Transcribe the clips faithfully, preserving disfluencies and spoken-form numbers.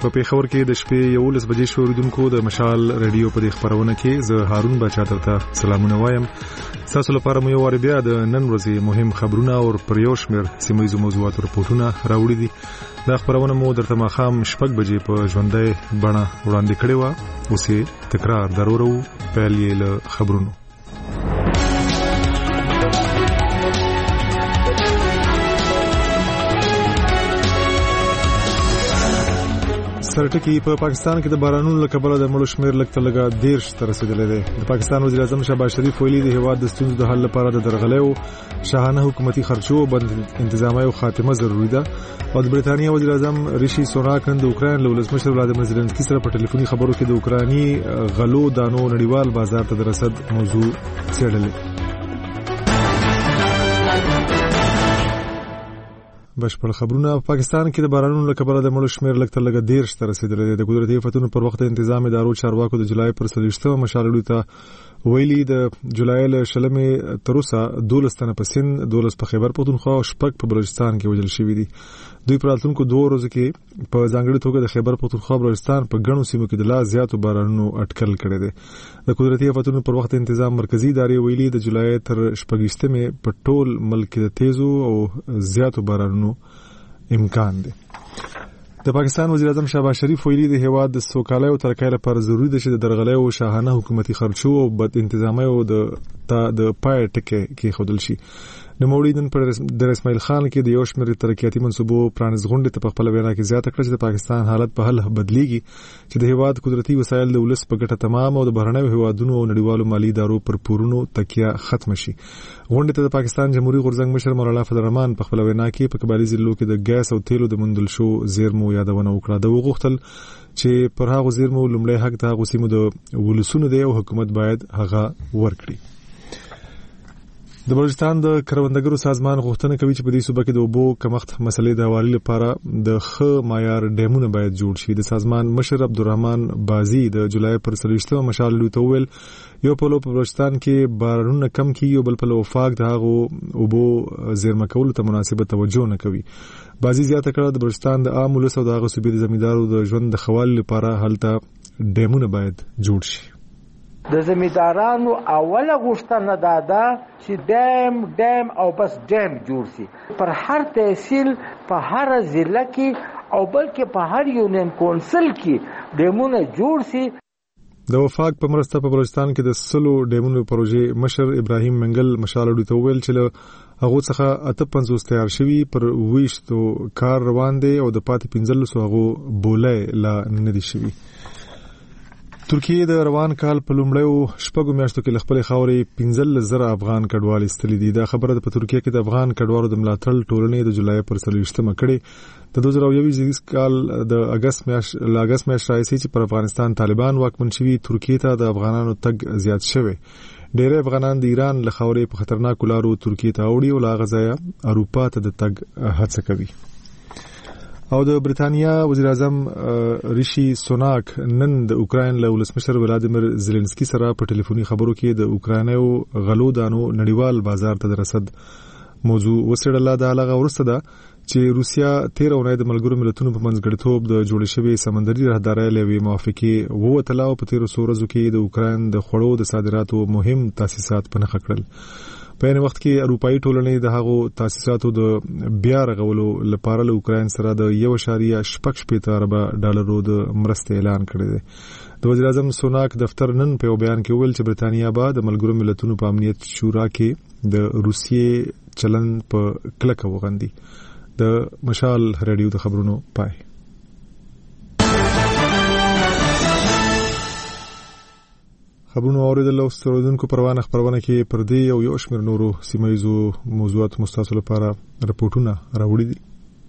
په پیښور کې د شپې یولس بجې شو. اوریدونکو د مشال ریډیو په دې خبرونه کې زه هارون بچا درته سلامونه وایم. تاسو لپاره مو یو وار بیا د نن ورځې مهم خبرونه او پر یو شمېر سیمه ییزو موضوعاتو رپورټونه راوړي دي. دا خبرونه مو درته ماښام شپږ بجې په ژوندۍ بڼه وړاندې کړې وه. اوس یې تکرار درورو. پیل یې له خبرونو. سرټکی په پاکستان کې د بارانونو له کبله د مړو شمېر لږ تر لږه دېرش ته رسېدلی دی. د پاکستان وزیر اعظم شهباز شریف ویلي د هېواد د ستونزو د حل لپاره د درغلیو شاهانه حکومتي خرچو بند انتظامیو خاتمه ضروري ده. او د برېټانیا وزیر اعظم ریشي سوناک نن د اوکراین له ولسمشر ولادیمیر زیلنسکي سره په ټلیفوني خبرو کې د اوکراني غلو دانو نړیوال بازار ته د رسد موضوع څېړلې. بشپړ خبرونه. په پاکستان کې د بارانونو له کبله د مړو شمېر لږ تر لږه دېرش ته رسېدلی دی. د قدرتي آفتونو پر وخت د انتظام ادارو چارواکو د جولای پر څلوېښتمه مشالړو ته ویلي د جولای له شلمې تر اوسه دولس تنه په سند، دولس په خیبر پختونخوا او شپږ په بلوچستان کې وژل شوي دي. دوی په راتلونکو دوو ورځو کې په ځانګړې توګه د خیبر پختونخوا او بلوچستان په ګڼو سیمو کې د لا زیاتو بارانونو اټکل کړی دی. د قدرتي آفتونو پر وخت انتظام مرکزي ادارې ویلي د جولای تر شپږویشتمې په ټول ملک کې د تیزو او زیاتو بارانونو امکان دی. د پاکستان وزیر اعظم شهباز شریف ویلي د هېواد د سوکالۍ او ترقۍ لپاره ضروري ده چې د درغلیو شاهانه حکومتي خرچو او بد انتظامیو د د پای ټکی کېښودل شي. نوموړي نن په در اسماعیل خان کې د یو شمېر ترقیاتي منصوبو پرانیست غونډې ته په خپله وینا کې زیاته کړه چې د پاکستان حالت په حل بدلیږي چې د هېواد قدرتي وسایل د ولس په ګټه تمام او د بهرنیو هېوادونو او نړیوالو مالي ادارو پر پورونو تکیه ختمه شي. غونډې ته د پاکستان جمهوریت غورځنګ مشر مولانا فضل الرحمن په خپله وینا کې په قبایلي ضلعو کې د ګیس او تیلو د موندل شو زیرمو یادونه وکړه. ده وغوښتل چې پر هغو زیرمو لومړی حق د هغو سیمو د ولسونو دی او حکومت باید هغه ورکړي. د بلوچستان د کروندګرو سازمان غوښتنه کوي چې په دې صوبه کې د اوبو کمښت مسلې د حوالې لپاره د ښه معیار ډیمونه باید جوړ شي. د سازمان مشر عبدالرحمن بازي د جولای پر څلوېښتمه مشالړو ته وویل یو پلو په بلوچستان کې بارانونه کم کیږي او بل پلو وفاق د هغو اوبو زیرمه کولو ته مناسبه توجه نه کوي. بازي زیاته کړه د بلوچستان د عام ولس او د هغه صوبې د زمیندارو د ژوند د ښه والي لپاره هلته ډیمونه باید جوړ شي. د زمیندارانو اوله غوښتنه دا ده چې ډیم ډیم او بس ډیم جوړ شي پر هر تحصیل په هر ضلع کې او بلکې په هر یونین کونسل کې ډیمونه جوړ شي. د وفاق په مرسته په بلوچستان کې د سلو ډیمونو پروژې مشر ابراهیم منګل مشالړو ته وویل چې له هغو څخه اته پنځوس تیار شوي، پر ویشتو کار روان دی او د پاتې پنځلسو هغو بولۍ لا نه دي شوي. ترکیه د روان کال په لومړیو شپږو میاشتو کې له خپلې خاورې پنځلس زره افغان کډوال ایستلي دي. دا خبره په ترکیه کې د افغان کډوالو د ملاتړ ټولنې د جولای پر څلوېښتمه کړې. د دوه زره یوویشت کال د اګست میاشت له اګست میاشت راهیسې چې پر افغانستان طالبان واکمن شوي، ترکیه ته د افغانانو تګ زیات شوی. ډېری افغانان د ایران له خاورې په خطرناکو لارو ترکیه ته اوړي او له هغه ځایه اروپا ته د تګ هڅه کوي. او د برېټانیا وزیر اعظم ریشي سوناک نن د اوکراین له ولسمشر ولادیمیر زیلنسکي سره په ټلیفوني خبرو کې د اوکراینیو غلو دانو نړیوال بازار ته د رسد موضوع وڅېړله. دا هغه وروسته ده چې روسیا تېره اونۍ د ملګرو ملتونو په منځګړیتوب د جوړې شوې سمندري راهدارۍ له یوې موافقې ووتله او په تېرو څو ورځو کې د اوکراین د خوړو د صادراتو مهم تاسیسات په نښه کړل. په یعنی وخت کې اروپایي ټولنې د هغو تاسیساتو د بیا رغولو لپاره له اوکراین سره د یو اعشاریه شپږ شپېته اربه ډالرو د مرستې اعلان کړی دی. د وزیر اعظم سوناک دفتر نن په یو بیان کې وویل چې برېټانیا به د ملګرو ملتونو په امنیت شورا کې د روسیې چلند په کلکه وغندي. د مشال ریډیو د خبرونو پای. خبرونه اوریدل او ستوردونکو پروانه خبرونه کې پر دې او یو شمېر نورو سیمه ییزو موضوعات مستاسو لپاره رپورټونه راوړي دي.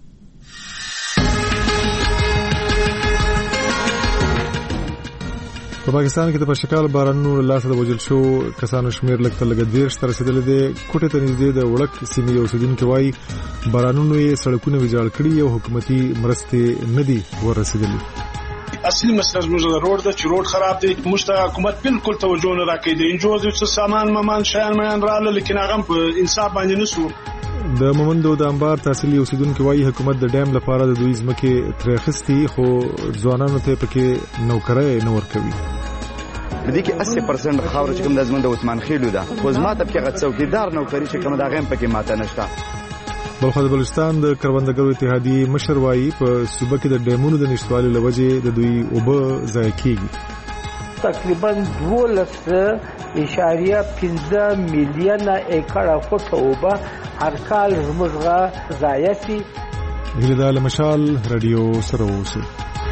په پاکستان کې د پشکال بارانونو له لاسه د وژل شو کسانو شمېر لږ تر لږه دېرش ته رسېدلی دی. کوټې ته نږدې د وړک سیمې اوسېدونکي وایي بارانونو یې سړکونه ویجاړ کړي او حکومتي مرستې نه دي ورسېدلي. اصلي مسله زموږ د روډ ده چې روډ خراب دی. موږ ته حکومت بالکل توجه نه راکوي. د انجو د څه سامان مامان شیان میان رااله لیکن هغه په انصاف باندې نسو. د مومندو د انبار تحصیلي اوسیدونکو وايي حکومت د ډیم لپاره د دوی ځمکې ترخستي خو ځوانانو ته پکې نوکرۍ نه ورکوي. بدې کې اسی پرسنټ خاور چې کوم د زمند د عثمان خېلو ده خو زما ته پکې څوکیدار نوکری چې کوم دا غیم پکې ماته نشته. بلخو د بلوچستان د کروندګرو اتحادیې مشر وايي په صوبه کې د ډیمونو د نشټوالي لوجې د دوی اوبه ضایع کیږي. تقریبا دولس اشاریه پنځه میلیونه ایکړه فوټه اوبه هر کال زموږ ضایع شي. هیله د مشال رادیو سره اوسئ.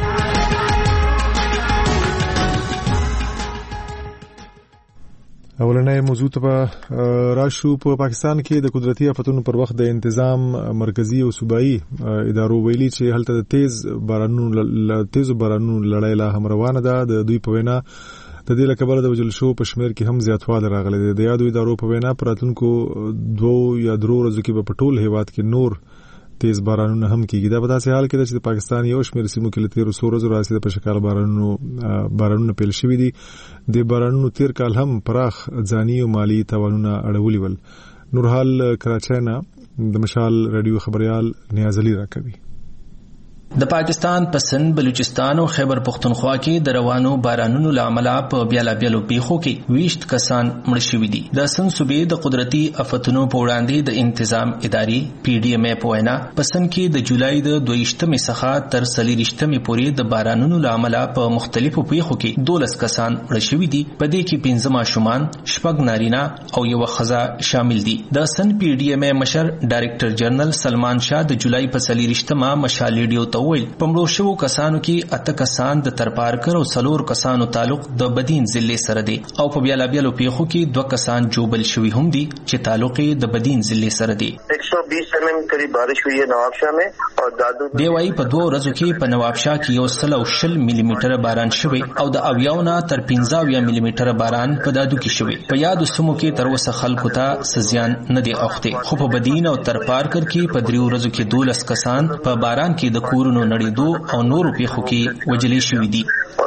اولنۍ موضوع ته راشو. په پاکستان کې د قدرتي آفتونو پر وخت د انتظام مرکزی او صوبایي ادارو ویلي چې هلته د تیز بارانونو تیز بارانونو لړۍ لا هم روانه ده. د دوی په وینا د دې لکبره د وجل شو په شمیر کې هم زیاتوالی راغلی دی. د یادو ادارو په وینا پر راتلونکو دوو یا درو ورځو کې به په ټول هیواد کې نور تیز بارانونه هم کیږي. دا په داسې حال کې ده چې د پاکستان یو شمېر سیمو کې له تیرو څو ورځو راهیسې د په شکال بارانونو بارانونه پیل شوي دي. د بارانونو تیر کال هم پراخ ځاني او مالي تاوانونه اړولي ول. نورحال کراچۍ نه د مشال رادیو خبريال نیاز علي راکوي. د پاکستان په سند، بلوچستان او خیبر پختونخوا کې د روانو بارانونو لامل په بیلابیلو پیښو کې ویشت کسان مړ شوي دي. د سند صوبې د قدرتي آفتونو په وړاندې د انتظام ادارې پی ډي ایم ای په وینا په سند کې د جولای د دویشتمې څخه تر څلېرویشتمې پورې د بارانونو لامل په مختلفو پیښو کې دولس کسان مړ شوي دي. په دې کې پنځه ماشومان، شپږ نارینه او یوه ښځه شامل دي. د سند پی ډي ایم ای مشر ډایرکټر جنرال سلمان شاه د جولای په څلېرویشتمه مشال ریډیو ته وویل په مړو شوو کسانو کې اته کسان د ترپارکر او څلور کسانو تعلق د بدین ضلع سره دی او په بیلابیلو پیښو کې دوه کسان جوبل شوي هم دي چې تعلق یې د بدین ضلع سره دی. ایک سو بیس ایم ایم قریب بارش ہوئی ہے نوابشاہ میں اور دادو دی وايي په دوه ورځو کې په نوابشاه کې یو سل او شل ملي میټره باران شوی او د اویاو نه تر پنځه اویا ملي میټره باران په دادو کې شوی. په یادو سیمو کې تر اوسه خلکو ته سزیان نه دی اوخته، خو په بدین او ترپارکر کې په دریو ورځو کې دولس کسان په باران کې د کورونو نړیدو او نورو پیښو کې وجلې شوي دي.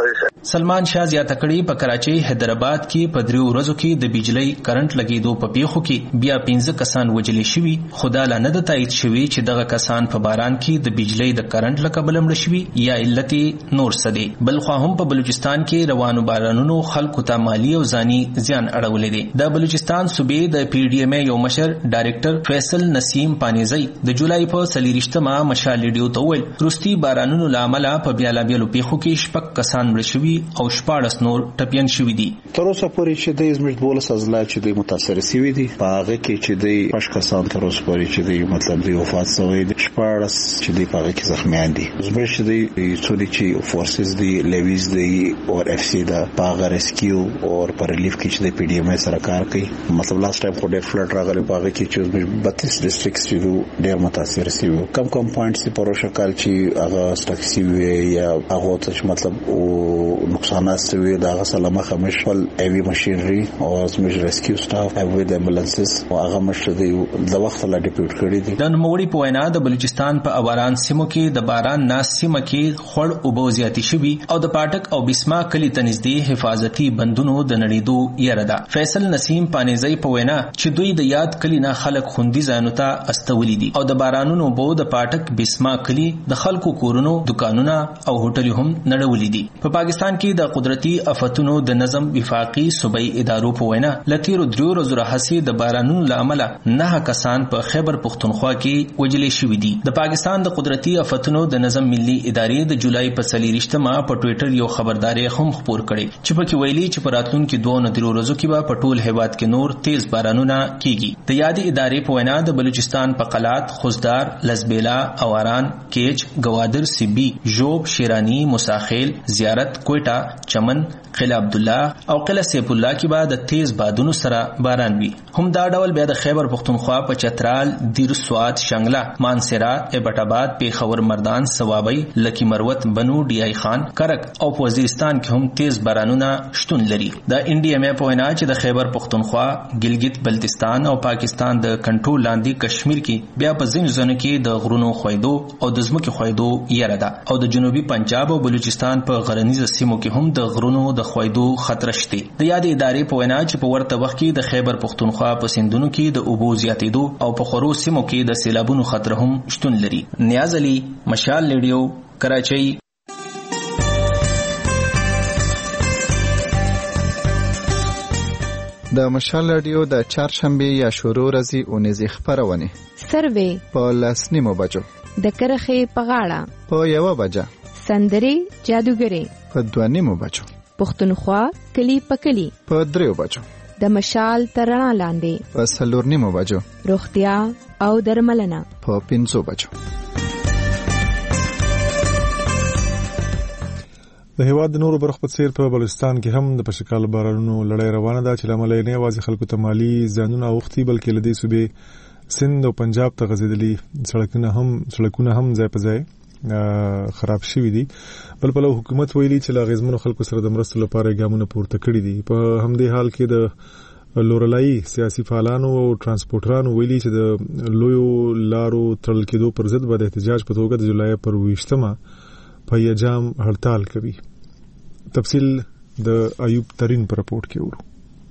سلمان شاه زیاته کړي په کراچۍ، حیدرآباد کې په دریو ورځو کې د بجلی کرنٹ لګیدو په پیښو کې بیا پنځه کسان وجلې شوي، خو دا لا نه د تایید شوي چې دغه کسان په باران کې د بجلی د کرنٹ له کبله مړه شوي یا علت نور څه دی. بل خو هم په بلوچستان کې روانو بارانونو خلکو ته مالی او ځاني زیان اړولی دی. د بلوچستان صوبې د پی ډي ایم ای یو مشر ډایرکټر فیصل نسیم پانیزی د جولای په څلېرویشتمه مشال ریډیو ته وویل وروستي بارانونو له امله په بیلابیلو پیښو کې شپږ کسان مړه شوي او شپاړس نور ټپیان شوي دي. تر اوسه پورې چې د زموږ دولس اضلاع چې د متاثر شوي دي په هغه کې چې د شپږ کسان تر اوسه پورې چې د مطلب د وفات شوي دي، شپاړس چې د په هغه کې زخمیان دي. زموږ چې د څولې چې فورسز دي، لیویز دي او اف سی دا په هغه ریسکیو او پر ریلیف کې چې د پی ډي ایم ای سره کار کوي. مطلب لاست ټایم خو ډېر فلډ راغلی په هغه کې چې زموږ بتیس ډسټرکټس چې ډېر متاثر شوي. کم کم پوینټس په روشه کال چې هغه سټک شوي یا هغه ته مطلب او نقصانات شوي د هغه سره مخه مشول ایوي ماشينري او زموږ ریسکیو سټاف ایوي د امبولانسز او هغه مشر دی د وخت لا ډیپیوټ کړی دي. د نوموړي په وینا د بلوچستان په اواران سیمو کې د باران ناس سیمه کې خړ اوبو زیاتی شوي او د پاټک او بسما کلی ته نږدې حفاظتي بندونو د نړیدو یره ده. فیصل نسیم پانیزی په وینا چې دوی د یاد کلی نه خلک خوندي ځایونو ته استولي دي او د بارانونو اوبو د پاټک بسما کلی د خلکو کورونو، دکانونه او هوټل هم نړولي دي. په پاکستان کې د قدرتي آفتونو د نظم وفاقي صوبایي ادارو په وینا لتیرو دریو ورځو راهیسې د بارانونو له امله نه کسان په خیبر پختونخوا کې وجلې شوي دي. د پاکستان د قدرتي آفتونو د نظم ملي ادارې د جولای په څلېرویشتمه په ټویټر یو خبرداري هم خپور کړي چې پکې ویلي چې په راتلونکو دوه نه دریو ورځو کې به په ټول هیواد کې نور تیز بارانونه کیږي. د یادې ادارې په وینا د بلوچستان په قلات، خوزدار، لزبیلا، اواران، کیچ، گوادر، سبی، ژوب، شیرانی، مساخیل، زیارت، کوئټه، چمن، قلعه عبدالله او قلعه سیف الله کې به د تیز بادونو سره باران وي. هم دا ډول بیا د خیبر پختونخوا په چترال، دیر سوات، شنگلا، مانسیرا، ایبټ آباد، پیښور مردان، سوابی، لکی مروت، بنو، ډی آی خان، کرک او په وزیرستان کې هم تیز بارانونه شتون لري. د ان ډي ایم ای په وینا چې د خیبر پختونخوا، ګلګت بلتستان او پاکستان د کنټرول لاندې کشمیر کې بیا په ځینو ځایونو کې د غرونو خویدو او د ځمکې خویدو یره ده او د جنوبي پنجاب او بلوچستان په غرنیزو سیمو کې هم د غرونو د خویدو خطر شته. د یادې ادارې په وینا چې په ورته وخت کې د خیبر پختونخوا په سیندونو کې د اوبو زیاتېدو او په خورو سیمو کې د سیلابونو خطر هم شتون لري. نیاز علي، مشال ریډیو، کراچۍ. د مشال رادیو د چهارشنبه یا شروع ورځې اونیزې خبرونه سروې په لسنیمو بجو، د کرخې په غاړه په یوه بجه، سندري جادوګري په دوه نیمو بجو، پښتونخوا کلی په کلی په دریو بجو، د مشال ترڼا لاندې په څلور نیمو بجو، روغتیا او درملنه په پنځو بجو. د هیواد د نورو برخو په څیر په بلوچستان کې هم د پشکال بارانونو لړۍ روانه ده چې لامل یې نه یوازې خلکو ته مالي زیانونه اوښتي بلکې له دې صوبې سند او پنجاب ته غځېدلي سړکونه هم سړکونه هم ځای په ځای خراب شوي دي. بل پلو حکومت ویلي چې له اغېزمنو خلکو سره د مرستو لپاره ګامونه پورته کړي دي. په همدې حال کې د لورلایي سیاسي فعالانو او ترانسپورټرانو ویلي چې د لویو لارو تړل کېدو پر ضد به د احتجاج په توګه د جولای پر ویشتمه په یجام هړتال کوي. تفصیل د ایوب ترین پر رپورټ کې ورو.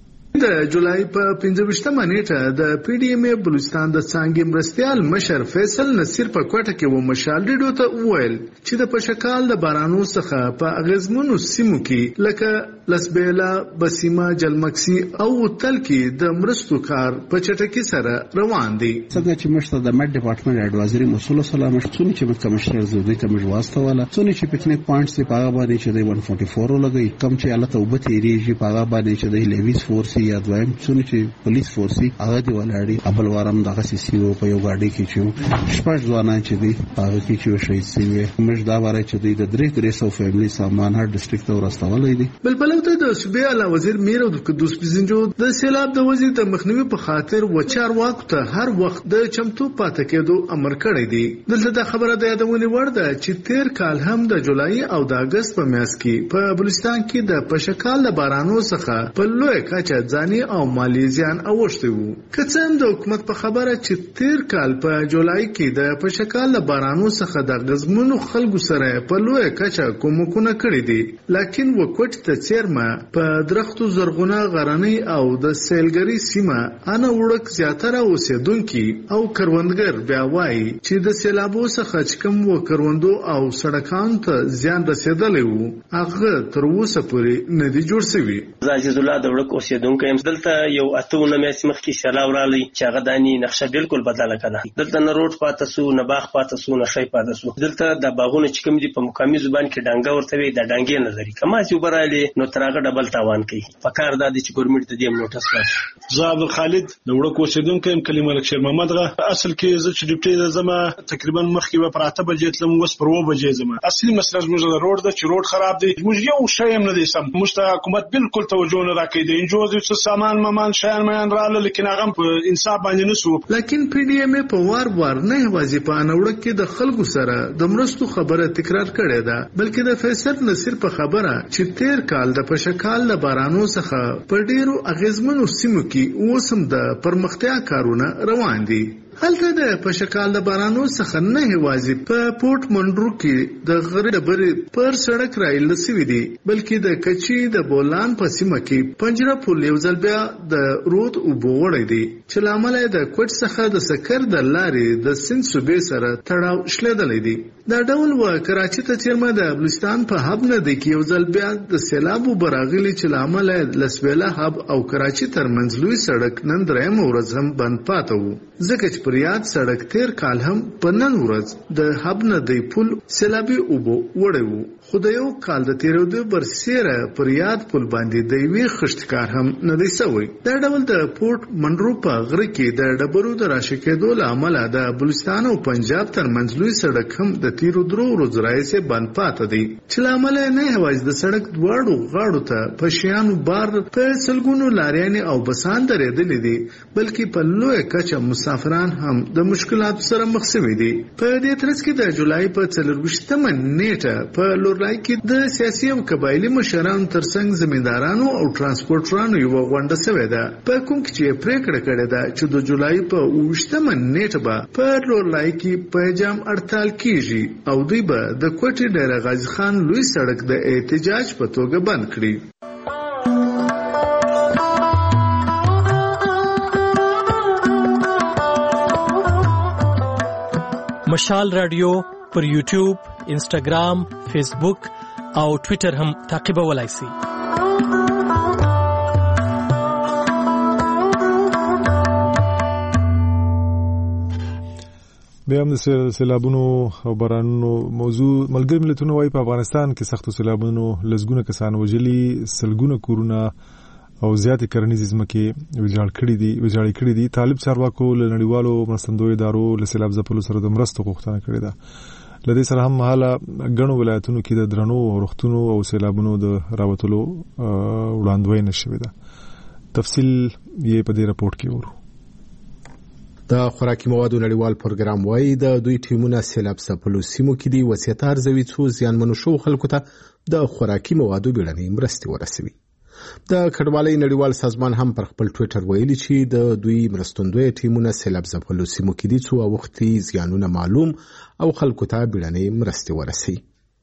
د جولای په پنځه نیټه د پی ډی ایم ای بلوچستان د څانګې مرستیال مشر فیصل نصیر په کوټه کې و مشال ریډیو ته وویل چې د پشکال د بارانو څخه په اغیزمنو سیمو کې لکه لسبیلا، بسیمه، جلمکسي او تل کې د مرستو کار په چټکۍ سره روان دي. څنګه چې مشته د مټ ډپارټمنټ اډوایزري مسول سلام مشتونی چې کمشنر زودي ته مجواسته ولا څونی چې پکنیک پوینټس په هغه باندې چې د ایک سو چوالیس لګي کم چې الته وبته ریږي په هغه باندې چې د لیویس فورس یا دویم څونی چې پولیس فورسي هغه دی ولاړی ابل وارم دغه سیسیو په یو گاډي کې چې شپږ ځوانان چې دی هغه کې چې شهید شوی مش دا واره چې دی د درې درې سو فیملی سامان هر ډسټریکټ ته ورستولې دي. بل بل ته د صوبې اعلی وزیر میر او د قدوس بزنجو د سیلاب د وزیر د مخنیوي په خاطر و چار واکو ته هر وخت د چمتو پاتې کېدو امر کړی دی. دلته د خبره د یادونه وړ ده چې تیر کال هم د جولای او د اگست په میاشت کې په بلوچستان کې د پشکال د بارانو څخه په لوی کچه ځاني او مالی زیان اوښتي وو. که څه هم د حکومت په خبره چې تیر کال په جولای کې د پشکال د بارانو څخه د غزمنو خلکو سره په لوی کچه کومکونه کړی دي، لکن وکټ ته چیرمه په درختو زرغونه غرنۍ او د سیلګری سیمه انا وړک زیاتره اوسیدونکو او کروندګر بیا وایي چې د سیلابو څخه چې کوم و کروندو او سړکانو ته زیان رسیدلی وو هغه تر اوسه پورې نه دی جوړ شوی. عزیز الله د وړک اوسیدونکو هم دلته یو اتونه مېس مخکې سیلاب رالی چې هغه دانی نقشه بالکل بدله کړه. دلته نه روډ پاتې سو، نه باغ پاتې سو، نه شي پاتې سو. دلته د باغونو چې کوم دي په مقامي زبان کې ډنګا ورته وي د ډنګې نظری کما چې وبراله نو ترغه ډبل تاوان کوي. پکار د دې چې ګورنمنت ته دې نوټس کړ. زه عبد الخالد د وړک اوسیدونکو هم کلمه ملک شیر محمد غه اصل کې زه چې ډیپټي زما تقریبا مخکې و پراته بجې تلم وس پر و بجې زما اصلي مسله زموږ د روډ د چې روډ خراب دی موږ یو شی هم نه دی سم مشته حکومت بالکل توجه نه راکړي دی انجوز څه سامان ممان شیان میان رااله لیکن هغه په انصاف باندې نسو. لیکن پی ډی ایم په وار وار نه واځي په انوړک کې د خلکو سره د مرستو خبره تکرار کړې ده، بلکې د فیصل نصیر په خبره چې تیر کال د پشکال د بارانو څخه په ډیرو اغیزمنو سیمو کې اوسم د پرمختیا کارونه روان دي. هلته د پشکال د بارانو څخه نه هوازي په پورت منډرو کې د غره ډبرې پر سړک رایل سوي دي، بلکې د کچي د بولان په سیمه کې پنجره پل یو ځل بیا د رود اوبو وړي دي چې لامل د کوټ څخه د سکر د لارې د سند صوبې سره تړاو شلیدلې دي. دا ډول و کراچي ته چیرمه د بلوچستان په هب نه دی کې یو ځل بیا د سیلابو براغلي چې لامل لسبیلا هب او کراچي ترمنځ لوی سړک نن درېم ورځ هم بند پاتې وو، ځکه چې پر یاد سړک تیر کال هم په نن ورځ د هب نه دی پل سیلابي اوبو وړي وو. خو د یو کال د تیرېدو برسیره پر یاد پل باندې د یوې خشتکار هم نه دی سوی. دا ډول د پورت منډرو په غره کې د ډبرو د راشي کېدو له امله د بلوچستان او پنجاب ترمنځ لوی سړک هم د تیرو درو ورځو راهیسې بند پاتې دی چې له امله نه هوایي د سړک دواړو غاړو ته په شیانو بار په سلګونو لاریانې او بسان درېدلې دي، بلکې په لویه کچه مسافران هم د مشکلاتو سره مخ شوي دي. په دې ترڅ کې د جولای په څلرویشتمه نیټه په لور پسرلی کې د سیاسي او قبایلی مشرانو ترڅنګ زمیندارانو او ترانسپورټرانو یو غونډه شوې ده په کوم کې چې پریکړه کړې ده چې د جولای په اوویشتمه نیټه به په لورلای کې په جام هړتال کیږي او دوی به د کوټې ډېر غازی خان لوی سړک د احتجاج په توګه بند کړي. مشال رادیو پر یوټیوب، انسټاګرام، فیسبوک او ټوئیټر هم تعقیبولای شئ. بیا هم د سیلابونو او بارانونو موضوع ملګری ملتونه وايي په افغانستان کې سختو سیلابونو لسګونه کسان وژلي، سلګونه کورونه او زیاتې کرنیزې ځمکې ویجاړ کړي دي ویجاړې کړي دي. طالب چارواکو له نړیوالو مرستندویو ادارو له سیلاب ځپلو سره د مرستو غوښتنه کړې ده. له دې سره هم مهاله ګڼو ولایتونو کې د درنو روغتونو او سیلابونو د راوتلو وړاندوینه شوې ده. تفصیل یې په دې راپورټ کې ورو. د خوراکي موادو نړیوال پروګرام وايي د دوی ټیمونه سیلاب ځپلو سیمو کې دي وصیت ارزوي څو زیانمنو شو خلکو ته د خوراکي موادو بیړنۍ مرستې ورسوي. د کډوالۍ نړیوال سازمان هم پر خپل ټوئیټر ویلي چې د دوی مرستندوی ټیمونه سیلاب ځپلو سیمو کې دي څو وختي زیانونه معلوم او خلکو ته بیړنۍ مرستې ورسوي.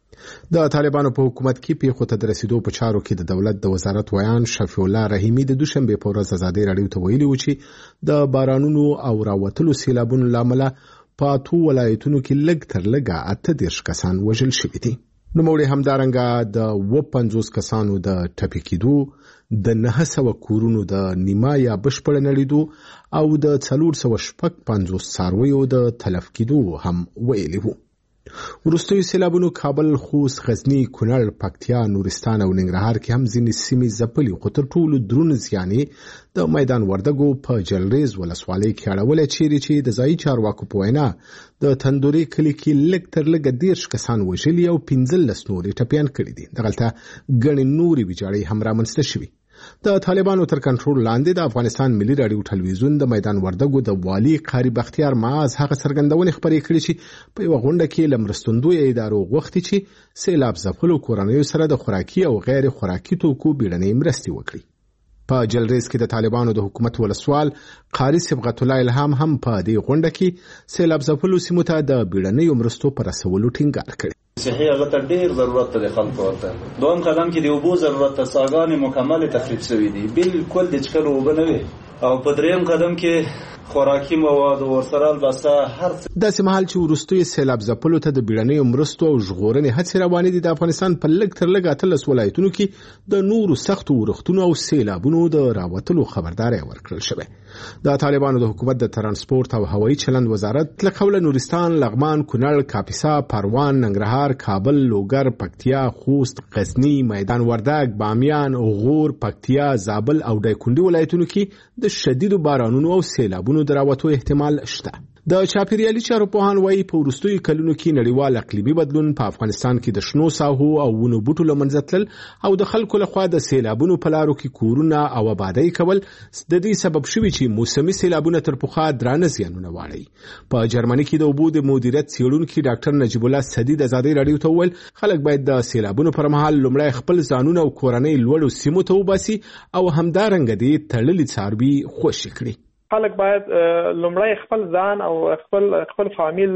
د طالبانو په حکومت کې پیښو ته د رسیدو په چارو کې د دولت د وزارت ویان شفیع الله رحیمي د دوشنبه په ورځ ازادي راډیو ته ویلي و چې د بارانونو او راوتلو سیلابونو لامل په اتو ولایتونو کې لږ تر لږه اته دېرش کسان وژل شوي دي. نوموړي همدارنګه د اووه پنځوس کسانو د ټپي کېدو، د نهه سوه کورونو د نیمه یا بشپړه نړېدو او د څلور سوه شپږ پنځوس څارویو د تلف کېدو هم ویلي وو. وروستیو سیلابونو کابل، خوست، غزني، کونړ، پکتیا، نورستان او ننګرهار کې هم ځینې سیمې ځپلي، خو تر ټولو دروند زیان یې د میدان وردګو په جلریز ولسوالۍ کې اړولی، چیرې چې د ځایي چارواکو په وینا د تندوري کلي کې لږ تر لږه دېرش کسان وژلي او پنځلس نور یې ټپیان کړي دي. دغلته ګڼې نورې ویجاړۍ هم رامنځته شوي. د طالبانو تر کنټرول لاندې د افغانستان ملي راډیو ټلویزیون د میدان وردګو د والي قاری بختیار معاذ هغه څرګندونې خپرې کړې چې په یوه غونډه کې له مرستندویو ادارو غوښتي چې سیلاب ځپلو کورنیو سره د خوراکي او غیر خوراکي توکو بیړنۍ مرستې وکړي. په جلریز کې د طالبانو د حکومت ولسوال قاری صبغت الله الهام هم په دې غونډه کې سیلاب ځپلو سیمو ته د بیړنیو مرستو پر رسولو ټینګار کړی. صحیح هغه ته ډیر ضرورت دی خلکو ورته. دویم قدم کې د اوبو ضرورت ته څاګانې مکمل تخریب شوي دي، بالکل د څښلو اوبه نه وي. او په دریم قدم کې خوراکي مواد او ورسره البته هر داسې مهال چې وروستیو سیلاب ځپلو ته د بیړنیو مرستو او ژغورنې هڅې روانې دي، د افغانستان په لږ تر لږه اتلس ولایتونو کې د نورو سختو ورښتونو او سیلابونو د راوتلو خبرداری ورکړل شوی. د طالبانو د حکومت د ترانسپورت او هوایي چلند وزارت له قوله نورستان، لغمان، کونړ، کاپیسا، پروان، ننګرهار، کابل، لوګر، پکتیا، خوست، غزني، میدان وردګ، بامیان، غور، پکتیا، زابل او دایکنډي ولایتونو کې د شدیدو بارانونو او سیلابونو د راوتو احتمال شته. د چاپیریالي چارو پوهان وايي په وروستیو کلونو کې نړیوال اقلیمي بدلون په افغانستان کې د شنو ساحو او ونو بوټو له منځه تلل او د خلکو لخوا د سیلابونو په لارو کې کورونه او آبادۍ کول د دې سبب شوي چې موسمي سیلابونه تر پخوا درانه زیانونه واړوي. په جرمني کې د اوبو د مدیریت څېړونکي ډاکټر نجیب الله سدي د ازادي راډیو ته وویل خلک باید د سیلابونو پر مهال لومړی خپل ځانونه او کورنۍ لوړو سیمو ته وباسي او همدارنګه دې تړلي څاروي خوشي کړي. خلک باید لومړی خپل ځان او خپل خپل فامیل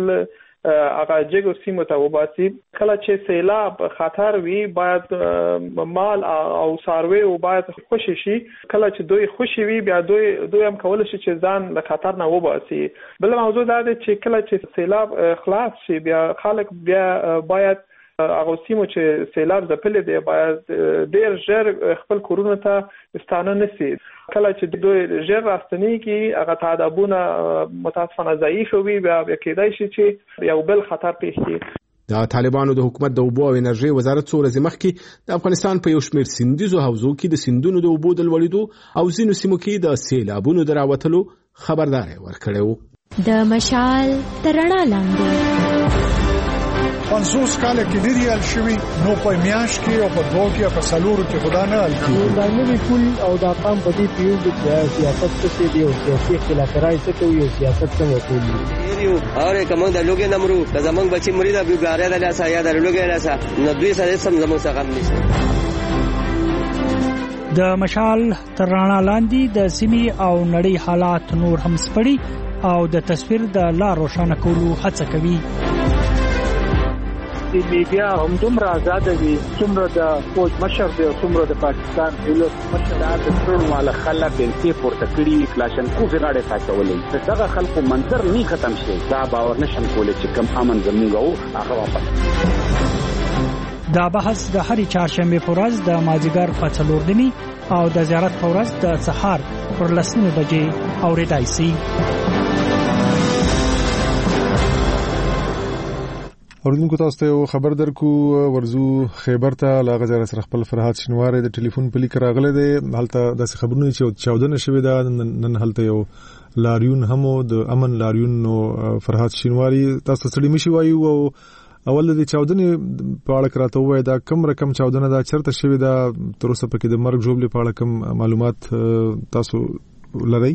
هغه جګو سیمو ته وباسي. کله چې سیلاب خطر وي باید مال او څاروي او باید خوشي شي. کله چې دوی خوشي وي بیا دوی دوی هم کولای شي چې ځان له خطر نه وباسي. بل موضوع دا دی چې کله چې سیلاب خلاص شي بیا خلک بیا باید هغه سیمو چې سیلاب ځپلې دی باید ډېر ژر خپل کورونو ته ستانه نشي. کله چې دوی ژر راستنېږي هغه تعدادونه متاسفانه ضعیف وي بیا کېدای شي چې یو بل خطر پیښ شي. د طالبانو د حکومت د اوبو او انرژي وزارت څو ورځې مخکې د افغانستان په یو شمېر سیندیزو حوزو کې د سیندونو د اوبو د لوړېدو او ځینو سیمو کې د سیلابونو د راوتلو خبرداری ورکړی و. د مشال تر رڼا لاندې پنځوس کال کې دی حل شوی نو په میاش کې او په دوه کې په سلورو کې خدا نه حل کیږي دا نوې کول او دا قام په دې پیو د سیاست څخه دی او سیاسي اختلاف راځي ته یو سیاست څنګه کوي یو اوره کوم د لوګي نمرو د زمنګ بچي مرید ابو ګاریا د لاسه یا د لوګي لاسه نو دوی سره سم زمو څخه غم نشته. د مشال تر رڼا لاندې د سیمې او نړۍ حالات نور هم سپړي او د تصویر د لار روښانه کولو هڅه کوي. د میډیا هم دومره آزاد دي څومره د فوج مشر دی او څومره د پاکستان دولت مشر د ټول مال خلک انتي پورته کړي کلاشن کو غاړه ساتولې دغه خلکو منظر نه ختم شي دا باور نشم کولای چې کم امن زموږ او هغه واپس. دا بحث د هرې چهارشنبه په ورځ د مازیګر په څلور نیمې او د زیارت په ورځ د سهار پر لسمه بجې اورېدای شي. اوردونکو تاسو ته یو خبر درکو ورزو خیبر ته لاغه ځای سره خپل فرحات شنواره د ټلیفون په لیک راغله دی هلته داسې خبرونه چې چاودنه شوې ده نن هلته یو لاریون هم د امن لاریون نو فرحات شنواری تاسو سړي مشي وایو او اول د چاودنې په اړه راته وای دا کم رقم چاودنه دا چرته شوې ده تر اوسه پکې د مرګ جوړلې په اړه کم معلومات تاسو لرئ؟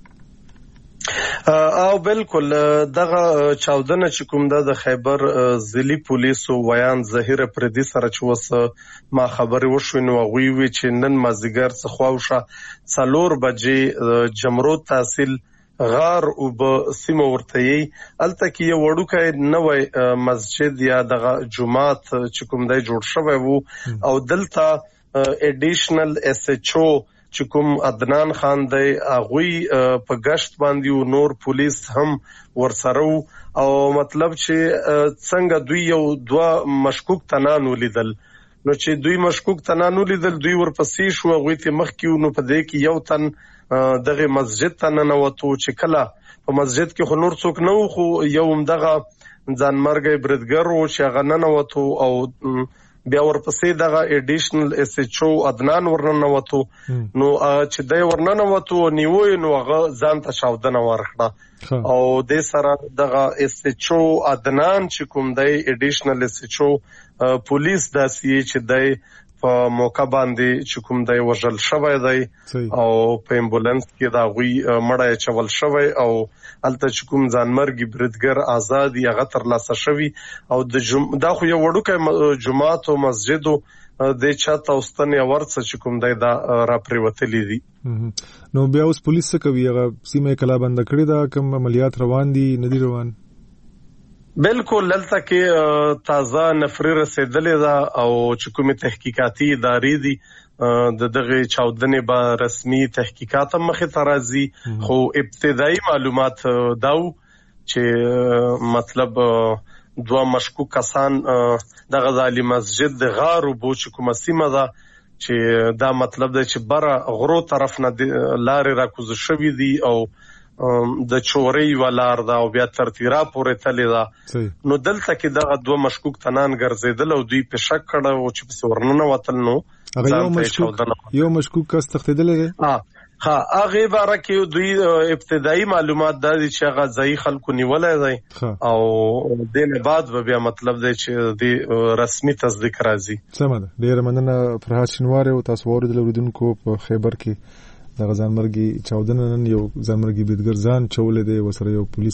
او بالکل دغه چاودنه چې کوم د خیبر ضلعي پولیسو ویان ظهیر پردي سره چې وس ما خبري وشو نو غوي وی چې نن مازیګر څخه واوشه څلور بجې جمرود تحصیل غار او به سیمه ورته یي الته کې یو وړوکی نوې مسجد یا دغه جمعات چې کوم دی جوړ شوی وو او دلته اډیشنل ایس ایچ او چې کوم عدنان خان دی اغوی په گشت باندې او نور پولیس هم ورسره او مطلب چې څنګه دوی یو دوا مشکوک تنان ولیدل نو چې دوی مشکوک تنان ولیدل دوی ورپسې شو غوي ته مخ کیو نو په دې کې یو تن دغه مسجد ته نه وته چې کله په مسجد کې خو نور څوک نه خو یو دغه ځانمرګي بریدګر او چې غننه وته او بیا ورپسې دغه اډیشنل ایس ایچ او عدنان ورننه وته نو چې دای ورننه وته نیوي نو هغه ځان ته چاودنه ورخړه او د سره دغه ایس ایچ او عدنان چې کوم دی اډیشنل ایس ایچ او پولیس داسې چې دی په موقع باندې چې کوم دی وژل شوی دی او په امبولانس کې دا غوي مړی چول شوی او الته چې کوم ځانمرګي بریدګر آزادي هغه تر لاسه شوی او د جم... دا خو یو وړوکی جمعات او مسجد د چاته اوستنې ورڅ چې کوم دی دا را پریوتلې دي نو بیا اوس پولیس څه کوي هغه سیمه کلا بند کړی دا کوم عملیات روان دي ندي روان بالکل لته کې تازه نفري رسیدلې ده او چې کومه تحقیقاتي ادارې دي د دغه چاودنې با رسمي تحقیقات مخه ترازی خو ابتدایي معلومات داو چې مطلب دوه مشکوک کسان د غزالي مسجد د غار او بوچ کومه سیمه ده چې دا مطلب دی چې بره غرو طرف نه لارې راکوز شوې دي او د چوري ولار دا او بیا ترتیرا پورې تللی دا نو دلته کې دغه دوه مشکوک تنان ګرځیدل او دوی په شک کړه او چې په ورننه وتل نو یو مشکوک یو مشکوک کس تختیدل دی ها ها هغه باره کې دوی ابتدایي معلومات د چې هغه ځای خلکو نیولای دی او دنه بعد بیا مطلب دی چې د رسمي تصدیق راځي سمه ده ډیر مننه فرحات شنواره او تاسو ورته لوریدونکو په خیبر کې دغه ځانمرګي چاودنه نن یو ځانمرګي بریدګر ځان چولې دی وسره یو پولیس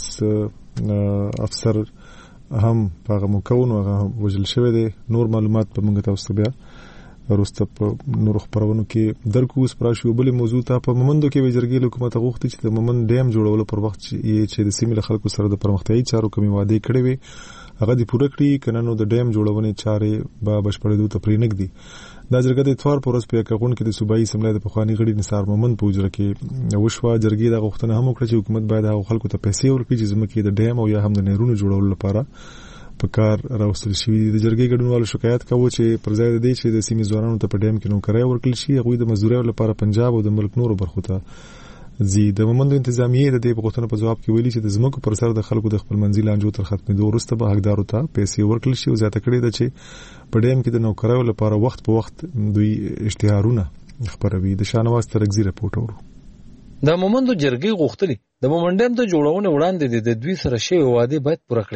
افسر هم هغه مکون او هغه وجل شوی دی نور معلومات په موږ تاسو بیا وروسته په نور خبرونو کې درکو سپراشو بل موضوع ته په مومندو کې وزیرګي حکومت غوښتي چې د مومند ډیم جوړولو پر وخت چې د سیمې خلکو سره د پرمختیايي چارو کمی وعده کړې وي هغه د پوره کړی کنه نو د ډیم جوړونې چارې به بشپړېدو ته پرېنګ دي دا جرګه د اتوار پر ورځ په کاغون کې د صوبایي سملای د پخوانی غړي نثار مومند په وجره کې وشوا جرګې د غوښتنه هم وکړه چې حکومت باید هغه خلکو ته پیسې ورکړي چې زموږ د ډیم او یا هم د نهرونو جوړولو لپاره په کار راوستل شوی د جرګې ګډونوالو شکایت کاوه چې پر ځای د دې چې د سیمې ځوانانو ته په ډیم کې نوکرۍ ورکړل شي هغه د مزدورۍ لپاره پنجاب او د ملک نورو برخو ته زی د مومند انتظامیه د دې په غوښتنه په جواب کې ویلي چې د زمکو پر سر د خلکو د خپل منځي لانجو تر ختمېدو وروسته به حقدارو ته پیسې ورکړل شي او زیاته کړې ده چې په ډیم کې د نوکرۍ لپاره وخت په وخت دوی اشتهارونه خبروي د شانواز ترګزی رپورټ ورو د مومندو جرګې غوښتلې د مومند ډیم د جوړونې وړاندې د دوی سره شی وعده باید پوره کړي شي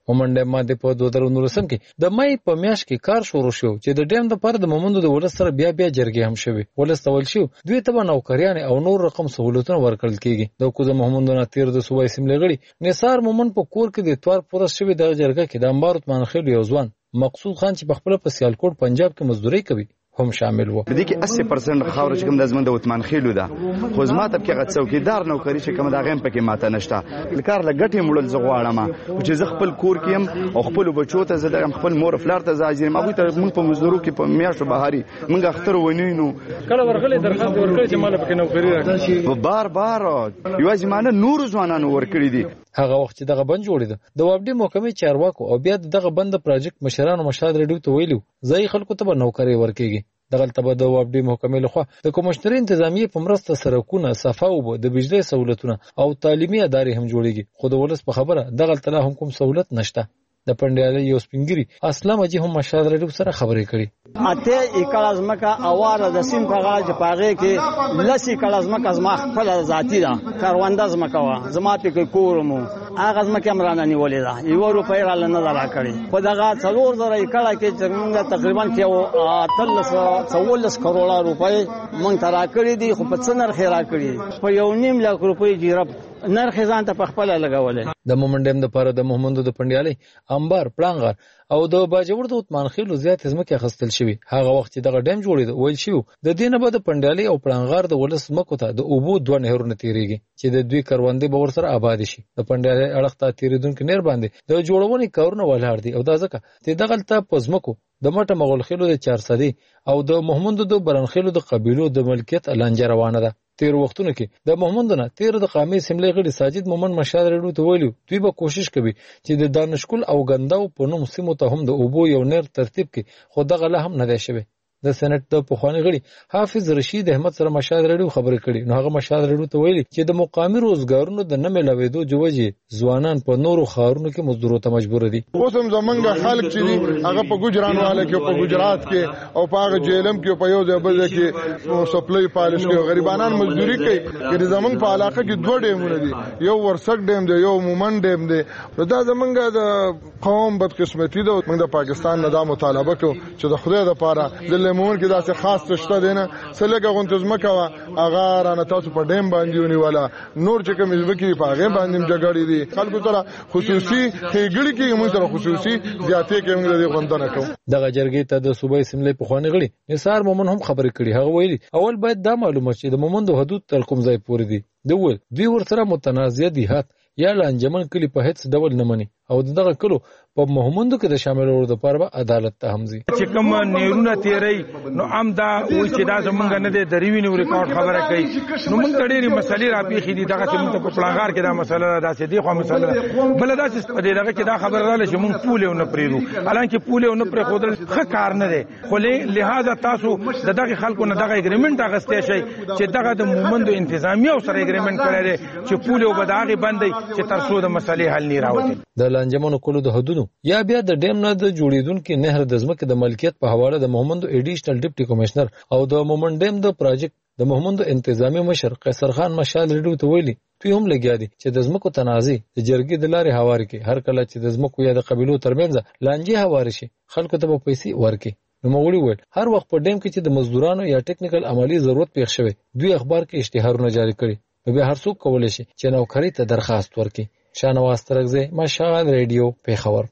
مومند ډیم باندې په دوه زره نولسم کې د مای په میاشت کې کار شروع شو چې د ډیم لپاره د مومندو د ولس سره بیا بیا جرګې هم شوي. ولس ته ویل شو دوی ته به نوکریانې او نور رقم سهولتونه ورکړل کېږي. د حکومت مومندو نه تیر د صوبایي اسمبلۍ غړي نثار مومند په کور کې د اتوار پورس شوي د جرګه کې د انبار عثمان خیل یو ځوان مقصود خان چې په خپل په سیالکوټ پنجاب کې مزدوري کوي هم شامل وو. د دې کې اسی پرسنټ خاور چې کوم د زمند عثمان خیلو ده خو زما ته کې څوکیدار نوکری چې کوم دا غیم پکې ماته نشته. کار لګټې مړل زغواړم چې زه خپل کور کې او خپل بچو ته زه د خپل مور فلار ته ځاجرم ابو ته مونږ په مزدورو کې په میاشتو بهاري مونږ اختر ونینو کله ورغلې درخواست ورکړې چې مال پکې نوکری راکړي بار بار یو ځمانه نور ځوانانو ورکړي دي. هغه وخت چې دغه بند جوړېده د وابډي محکمې چارواکو او بیا دغه بند پروژیکټ مشرانو مشاد ریډیو ته ویلو ځای خلکو ته به نوکری ورکېږي. دغلته به د وابډي محکمې لخوا د کمشنري انتظامیې په مرسته سړکونه صفا اوبه د بجلی سہولتونه او تعلیمي ادارې هم جوړېږي. خو د ولس په خبره دغلته لا هم کوم سہولت نشته. د پندیالي یو سپینګری اسلام اجي هم مشاد ریډیو سره خبرې کړي. اته اکاز مکه اواره د سیم په غاج پاغه کې لسی کلاز مکه زما خپل ذاتی ده کارونداز مکه وا زما په کورمو اغاز مکه امرانه نیولې ده یو روپۍ را لنه درا کړی په دغه څلور زره کلا کې څنګه تقریبا کې او تلس څوولس کروڑه روپۍ مونږ ترا کړی دي خو په څنر خیرا کړی په یو نیم لک روپۍ جیرب نرخ ځان ته په خپل لګولې. د مومندم د پاره د محمد د پندیالي انبار پلانغار او د باجوړ د عثمان خیل زیات ځمکه خستل شوی. هغه وخت چې دغه ډیم جوړید ویل شو د دینه به د پندیالي او پلانغار د ولس مکو ته د اوبو دوه نهرونه تیریږي چې د دوی کروندې به ورسره آباد شي. د پندیالي اړخ ته تیریدونکو نیر باندې د جوړونې کارونه ولاړ دي او دا ځکه چې دغلته پزمکو د مټه مغول خیلو د چار صدی او د محمد د برنخیلو د قبیلو د ملکیت لانجه روانه ده. تیر وختونو کې د محمدونه تیر د قومي اسمبلی غړي ساجد مومن مشاد ریډیو ته ویلو دوی به کوشش کوي چې د دانشکول او غنداو په نوم سیمو ته هم د اوبو یو نیر ترتیب کې خو دغه لا هم نه دی شوی. د سېنات د پخوانی غړي حافظ رشید احمد سره مشاد ریډیو خبرې کړي. نو هغه مشاد ریډیو ته ویلي چې د مقامی روزګارونو د نه ملاوېدو جوجي ځوانان په نورو ښارونو کې مزدورو ته مجبور دي. اوس هم زمونږ خلک چې دي هغه په ګجرانواله کې په ګجرات کې او په هغه جیلم کې په یو ځای بل کې سپلای پالش کې غریبانان مزدوري کوي. چې زمونږ په علاقه کې دوه ډیمونه دي یو ورسک ډیم دی یو مومن ډیم دی. دا زمونږ د قوم بدقسمتي ده. موږ د پاکستان نه دا مطالبه کوو چې د خدای لپاره مون کې داسې خاص تشته دینه سلګه غونتزمه کوا اغه رانه تاسو په ډیم باندې ونی ولا نور چې کوم ځبکی په هغه باندې جګړې دي خلکو سره خصوصي خېګړي کې موږ سره خصوصي زیاتې کې موږ د غونډه کوو. دغه جرګې ته د صوبایي اسمبلی په خوانې غړي نثار مومن هم خبرې کړي. هغه ویلي اول باید دا معلومه شي د مومندو حدود تر کوم ځای پورې دي. دوی دوی ورسره متنازع دي هات یا لانجمن کلی په هیڅ ډول نه مني او دغه کلو په محمندو کې د شاملولو لپاره به عدالت ته همزي چې کوم نیرونه تیری نو ام دا وای چې دا زمونږ نه د دریوینو ریکارډ خبره کوي. نو موږ ډېری مسلې را پیښې دي دغه چې موږ په پلانغار کې دا مسله را داسې دی خو مسله بل دا چې په دغه کې دا خبره رااله چې موږ پوله نه پریرو حالانکه پوله نه پرې خودل ښه کار نه دی. خو لہذا تاسو دغه خلکو نه دغه اګریمنت اغستې شي چې دغه د مومندو انتظامیه سره اګریمنت کړی دی چې پوله وبداغي باندې چې تر څو د مسلې حل نه راوځي. د لانجمنو کولو د حدودو یا بیا د ډیم نه د جوړیدونکو نهر د ځمکې د ملکیت په حواله د محمد ایډیشنل ډیپټي کمشنر او د مومن ډیم د پروجیکټ د محمد انتظامی مشر قیصر خان مشال ریډیو ته ویلي دوی هم لګیا دي چې د ځمکو تنازع د جرګې د لارې هواري کې هر کله چې د ځمکو یا د قبیلو ترمنځ لانجې هواري شي خلکو ته به پیسې ورکړي. نو مغولي ویل هر وخت په ډیم کې چې د مزدورانو یا ټیکنیکل عملی ضرورت پیښ شوی دوی اخبار کې اشتهارونه جاری کړي. بیا هر څوک کولای شي چې نوکری ته درخواست ورکړي. شانواز ترغزه مشال ریډیو پیښور.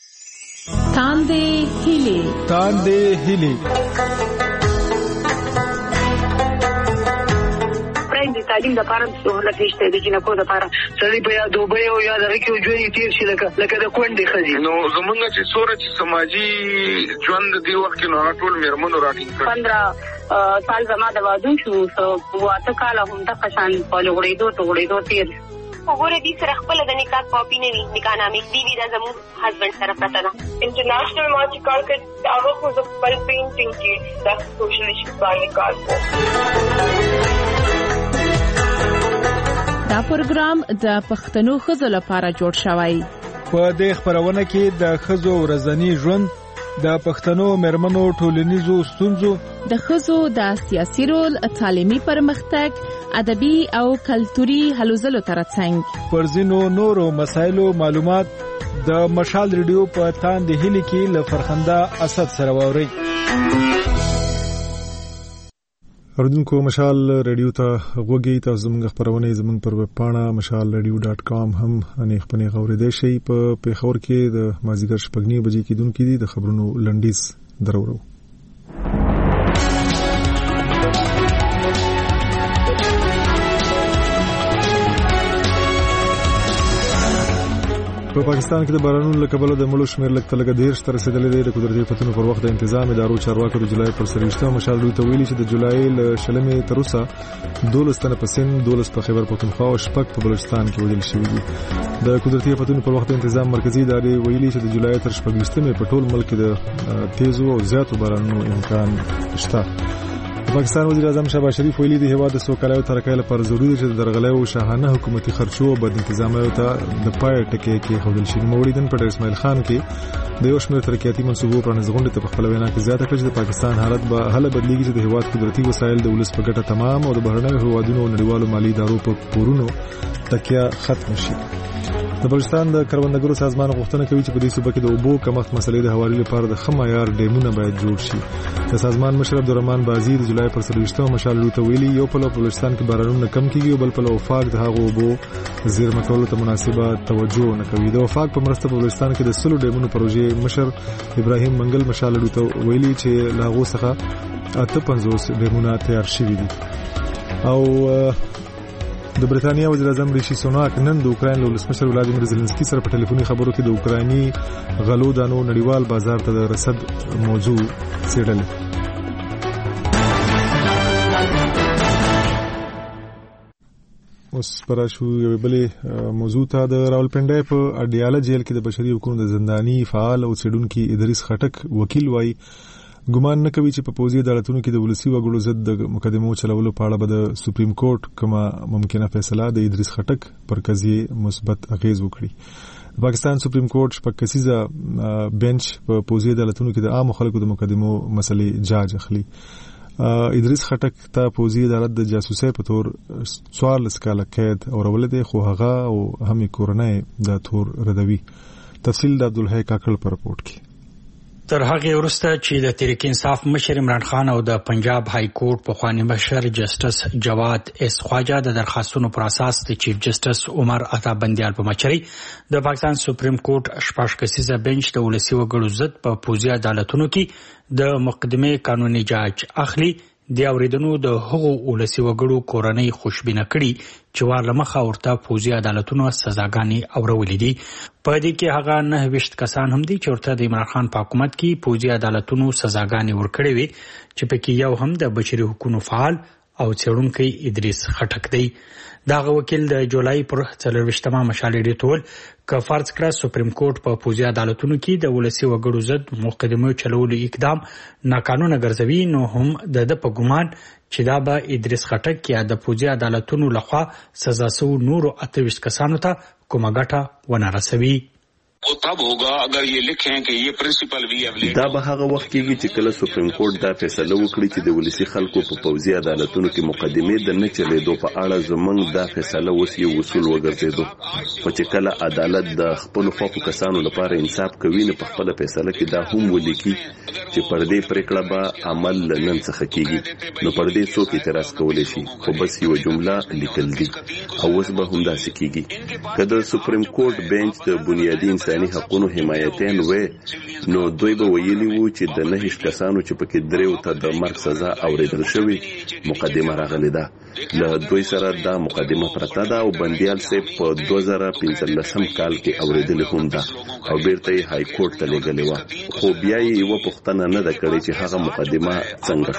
تاندې هلي تاندې هلي د تعلیم لپاره سہولت نشته د جنکو لپاره سړي په یا دوبه او یا دغه کې ژوند تیر شي لکه لکه د کونډې خزي. نو زمونږ چې سوره چې سماجی ژوند دی وخت کې نو ټول میرمنو راټینګ کړ. پندرہ سال زما د وادو شو سو واته کال هم د قشان په لغړېدو ته غړېدو تیر وګوره دې سره خپل د نکاح کاپی نه وي نکاح نامې دی وی دا زموږ هسبند سره پته ده. انټرنیشنل ما چې کار کړ هغه خو د خپل پینټینګ کې د سوشل ایشوز باندې کار کوي. دا پروګرام د پښتنو ښځو لپاره جوړ شوی. په دې خبرونه کې د ښځو ورځنی ژوند د پښتنو مېرمنو ټولنیزو ستونزو د ښځو د سیاسي رول تعلیمي پرمختګ ادبي او کلتوري هلو ځلو ترڅنګ پر ځینو نورو مسایلو معلومات د مشال ریډیو په تاند هلي کې له فرخنده اسد سره ووري. اردوونکو مشال ریډیو ته غوږی تاسو زموږ خبرونه زموږ پر ویب پاڼه مشال ریډیو ډاټ کام هم انې خپل غوړې دی شي په پیښور کې د مازیګر شپږنی بجې کې دونکو دي د خبرونو لنډیز درورو. په پاکستان کې د بارانونو له کبله د مړو شمېر لږ تر لږه دېرش ته رسېدلی دی. د قدرتي آفتونو پر وخت د انتظام ادارو چارواکو د جولای پر څلرویشتمه مشال ریډیو ته ویلي چې د جولای له شلمې تر اوسه دولس تنه په سند، دولس په خیبر پښتونخوا او شپږ په بلوچستان کې وژل شوي دي. د قدرتي آفتونو پر وخت د انتظام مرکزي ادارې ویلي چې د جولای تر شپږویشتمې په ټول ملک کې د تیزو او زیاتو بارانونو امکان شته. پاکستان وزیر اعظم شهباز شریف ویلي د هیواد د سوکالۍ او ترقۍ لپاره ضروري ده چې د درغلۍ او شاهانه حکومتي خرچو او بد انتظامیو ته د پای ټکی کېښودل شي. نوموړي نن په ډاکټر اسماعیل خان کې د یو شمېر ترقیاتي منصوبو پرانیست غونډې ته په خپله وینا کې زیاته کړه چې د پاکستان حالت به هله بدلیږي چې د هیواد قدرتي وسایل د ولس په ګټه تمام او د بهرنیو هیوادونو او نړیوالو مالي ادارو په پورونو تکیه ختم شي. د بلوچستان د کروندګرو سازمان غوښتنه کوي چې په دې صوبه کې د اوبو کمښت مسلې د هواري لپاره د ښه معیار ډیمونه باید جوړ شي. د سازمان مشر عبدالرحمن بازي د جولای پر څلرویشتمه مشال ریډیو ته ویلي یو پلو په بلوچستان کې بارانونه کم کیږي او بل پلو وفاق د هغو اوبو زیرمه کولو ته مناسبه توجه نه کوي. د وفاق په مرسته په بلوچستان کې د سلو ډیمونو پروژې مشر ابراهیم منګل مشال ریډیو ته ویلي چې له هغو څخه اته پنځوس ډیمونه تیار شوي دي. او د بریتانیا وزیر اعظم ریشي سوناک نن د اوکراین له ولسمشر ولادیمیر زيلنسکي سره په ټلیفوني خبرو کې د اوکرایني غلو دانو نړیوال بازار ته د رسد موضوع څېړلې. اوس پراشو یو بلې موضوع ته د راولپنډۍ په اډیاله جیل کې د بشري حقوقو د زنداني فعال او څېړونکي ادریس خټک وکیل وایي ګمان نه کوي چې په پوځي عدالتونو کې د ولسي وګړو ضد د مقدمو چلولو په اړه به د سپریم کورټ کومه ممکنه فیصله د ادریس خټک پر قضیې مثبت اغیز وکړي. پاکستان سپریم کورټ شپږ کسیزه بنچ په پوځي عدالتونو کې د عام خلکو د مقدمو مسلې جاج اخلي. ادریس خټک ته پوځي عدالت د جاسوسۍ په تور څوارلس کاله قید اورول دي خو هغه او هم کورنۍ د تور ردوي. تفصیل د عبدالحی کاکړ په رپورټ کې. تر هغه وروسته چې د تحریک انصاف مشر عمران خان او د پنجاب های کورټ په خواني مشر جسټس جواد اس خواجه د درخواستونو پر اساس د چیف جسټس عمر عطا بندیال په مشرۍ د پاکستان سپریم کورټ شپږ کسیزه بنچ د ولسي وګړو ضد په پوځي عدالتونو کې د مقدمه قانوني جاج اخلي. د اوریدنو د هغو ولسي وګړو کورنۍ خوشبینه کړي چې وارلمخه ورته پوځي عدالتونو سزاګانې اورولې دي. په دې کې هغه نه وشت کسان هم دي چې ورته د عمران خان په حکومت کې پوځي عدالتونو سزاګانې ورکړې وي چې پکې یو هم د بشري حقوقو فعال او څېړونکی ادریس خټک دی. داغه وکیل د جولای پر څلرویشتمه مشال ریډیو ته ویل که فرض کړه سپریم کورټ په پوځي عدالتونو کې د ولسي وګړو ضد مقدمو چلولو اقدام ناقانونه ګرځوي نو هم د د په ګمان چې دا به ادریس خټک یا د پوځي عدالتونو لخوا سزا سو نورو اته ویشت کسانو ته کومه ګټه ونه رسوي. वो तब होगा अगर ये लिखें कि ये प्रिंसिपल वी हैव دا به هغه وخت کېږي چې کله سپریم کورټ دا فیصله وکړي چې د ولسي خلکو په پوځي عدالتونو کې مقدمې د نه چلېدو په اړه زموږ دا فیصله اوس یو اصول وګرځېدو. خو چې کله عدالت د خپلو خوښو کسانو لپاره انصاف کوي نو په خپله فیصله کې دا هم ولیکي چې پر دې پرېکړه به عمل له نن څخه کېږي نو پر دې څوک اعتراض کولی شي خو بس یوه جمله لیکل دي او اوس به همداسې کېږي. که د سپریم کورټ بنچ د بنیادي انساني حقونو حمایتین وې نو دوی به ویلي وو چې د نهه کسانو چې پکې دریو ته د مرګ سزا اوریدل شوې مقدمه راغلې ده. له دوی سره دا مقدمه پرته ده او بندیال صاحب په دوه زره پنځلسم کال کې اوریدلې هم ده او بیرته یې های کورټ ته لېږلې وه خو بیا یې یوه پوښتنه نه ده کړې چې هغه مقدمه څنګه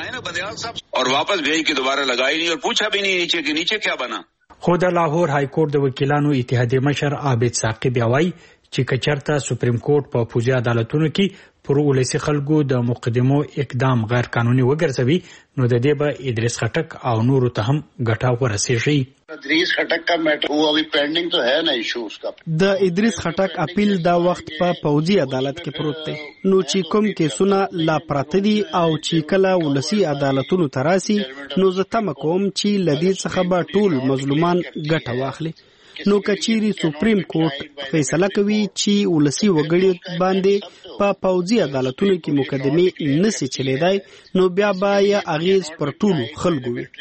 شوه اور واپس بیا یې دوباره لګایي نه او پوښا به نه نیچه کې نیچه کیا بنا. خو د لاهور های کورټ د وکیلانو اتحادیې مشر عابد ثاقب وایي چې کچرته سپریم کورټ په پوځي عدالتونو کې پر ولسي خلکو د مقدمو اقدام غیر قانوني وګرځوي نو د دې به ادریس خټک او نورو ته هم ګټه ورسیږي. ادریس خټک کا میټر وہ ابھی پینڈنگ تو ہے نا ایشو اس کا. د ادریس خټک اپیل دا وخت په پوځي عدالت کې پروت دی نو چې کوم کیسونه لا پراته دي او چې کله ولسي عدالتونو ته راسي نو زه تمه کوم چې له دې څخه به ټول مظلومان ګټه واخلي. نو کچيري سپریم کورټ فیصله کوي چې ولسی وګړي باندې په پوځي عدالتونو کې مقدمه نسی چلیدای نو بیا به یې اغیز پر ټولو خلکو وي.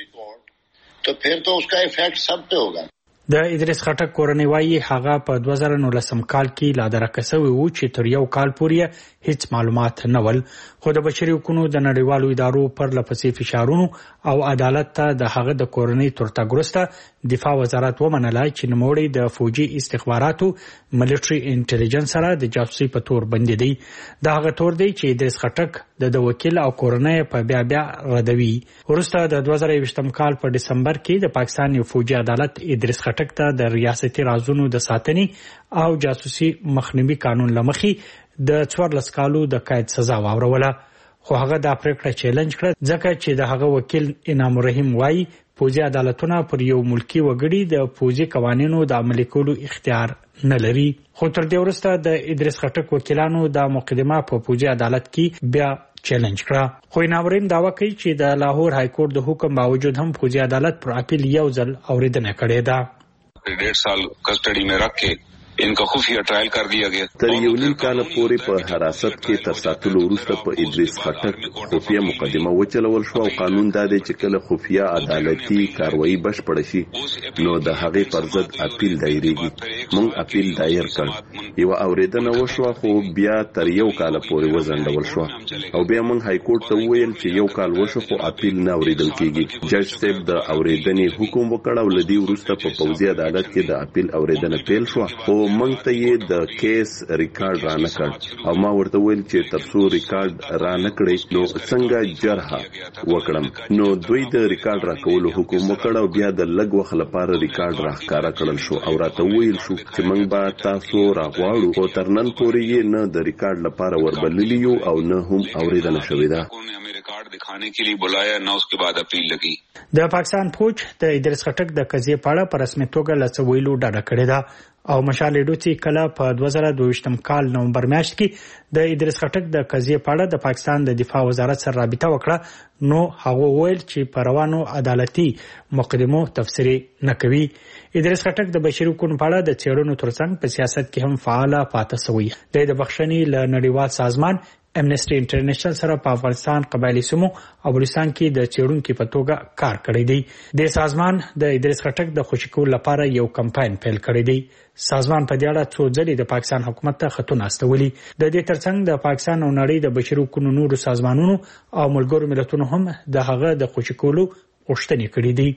तो फिर तो उसका इफेक्ट सब पे होगा. د ادریس خټک کورنۍ وايي هغه په دوه زره نولسم کال کې لا درکه شوی و چې تر یو کال پورې هیڅ معلومات نه ول، خو د بشري حقوقو د نړیوالو ادارو پر لپسې فشارونو او عدالت ته د هغه د کورنۍ ترتګ وروسته دفاع وزارت ومنله چې نوموړی د فوجي استخباراتو ملټري انټيليجنس سره د جاسوسي په تور بندي دی. د هغه تور دی چې ادریس خټک د وکیل او کورنۍ په بیا بیا ردوي. وروسته د دوه زره یوویشتم کال په دسمبر کې د پاکستان یو فوجي عدالت ادریس خټک ته د ریاستي رازونو د ساتنې او جاسوسي مخنیوي قانون لمخې د څوارلس کالو د قید سزا واوروله، خو هغه دا پریکړه چیلنج کړه ځکه چې د هغه وکیل انعام الرحیم وايي پوځي عدالتونه پر یو ملکی وګړي د پوځي قوانینو د عملي کولو اختیار نه لري. خو تر دې وروسته د ادریس خټک وکیلانو د مقدمه په پوځي عدالت کې بیا چیلنج کړه، خو انعام الرحیم دعوا کوي چې د لاهور های کورټ د حکم باوجود هم پوځي عدالت پر اپیل یو ځل اوریدنه کړې ده. डेढ़ साल कस्टडी में रख के इनका खुफिया ट्रायल कर दिया गया. تر یو نیم کال پورې په حراست کې تر ساتلو وروسته په ادریس خټک خفیه مقدمه وچلول شو او قانون دا دی چې کله خفیه عدالتي کاروایی بشپړ شي نو د هغې پر ضد اپیل دایریږي. موږ اپیل دایر کړ، یو اوریدنه وشوه خو بیا تر یو کال پورې وځنډول شو او بیا موږ های کورټ ته وویل چې یو کال وشو خو اپیل نه اوریدل کیږي. جج صاحب د اوریدنې حکم وکړ او لدی وروسته په پوځي عدالت کې د اپیل اوریدنه پیل شو خو موږ ته یې د کیس ریکارډ را نه کړ او ما ورته ویل چې ترڅو ریکارډ را نه کړي نو څنګه جرحه وکړم. نو دوی د ریکارډ را کولو حکم وکړ او بیا د لږ وخت لپاره ریکارډ راښکاره کړل شو او راته ویل شو چې موږ به تاسو راغواړو، خو تر نن پورې یې نه د ریکارډ لپاره وربللی یو او نه هم اوریدنه شوې ده. दिखाने के लिए बुलाया ना उसके बाद अपील लगी. د پاکستان فوج د ادریس خټک د قضیې په اړه په رسمي توګه لڅویلو ډاډه کړې ده او مشال ډوڅي کله په دوه زره دوه کال نومبر میاشت کې د ادریس خټک د قضیې په اړه د پاکستان د دفاع وزارت سره رابطه وکړه نو هغه ویل چې په روانو عدالتي مقدمو تفسیری نه کوي. ادریس خټک د بشري حقوقو په اړه د څېړنو ترڅنګ په سیاست کې هم فعال پاتې شوی دی. د بخښنې له نړیوال سازمان امنیسټي انټرنیشنل سره په افغانستان قبایلی سیمو او بلوچستان کې د څېړونکو په توګه کار کړی دی. د سازمان د ادریس خټک د خوشی کولو لپاره یو کمپاین پیل کړی دی. سازمان په دې اړه څو ځلې د پاکستان حکومت ته خطونه استولي. د دې ترڅنګ د پاکستان او نړۍ د بشري حقوقو نورو سازمانونو او ملګرو ملتونو هم د هغه د خوشی کولو غوښتنې کړې دي.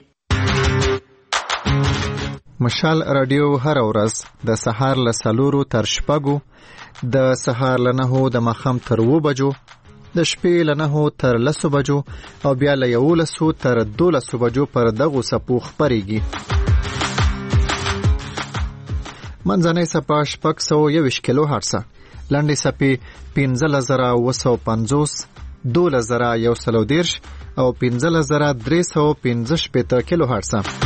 مشال رادیو هر ورځ د سهار له څلورو تر شپږو، د سهار له نهو د ماښام تر اووه بجو، د شپې له نهو تر لسو بجو او بیا له یولسو تر دولسو بجو پر دغو څپو خپرېږي. منځنۍ څپه شپږ سوه یوویشت کیلو هرټزه، لنډې څپې پنځلس زره اووه سوه پنځوس، دولس زره یو سل او دېرش او پنځلس زره درې سوه پنځه شپېته کیلو هرټزه.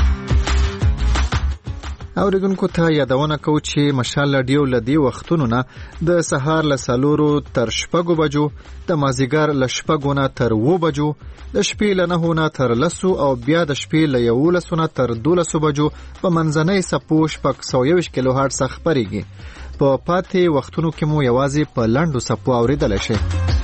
اوریدونکو ته یادونه کوو چې مشال رادیو له دې وختونو نه د سهار له څلورو تر شپږو بجو، د مازدیګر له شپږو نه تر اووه بجو، د شپې له نهو نه تر لسو او بیا د شپې له یولسو نه تر دولسو بجو په منځنۍ څپو شپږ سوه یوویشت کیلو هرټزه خپرېږي. په پاتې وختونو کې مو یوازې په لنډو څپو اوریدلی شئ.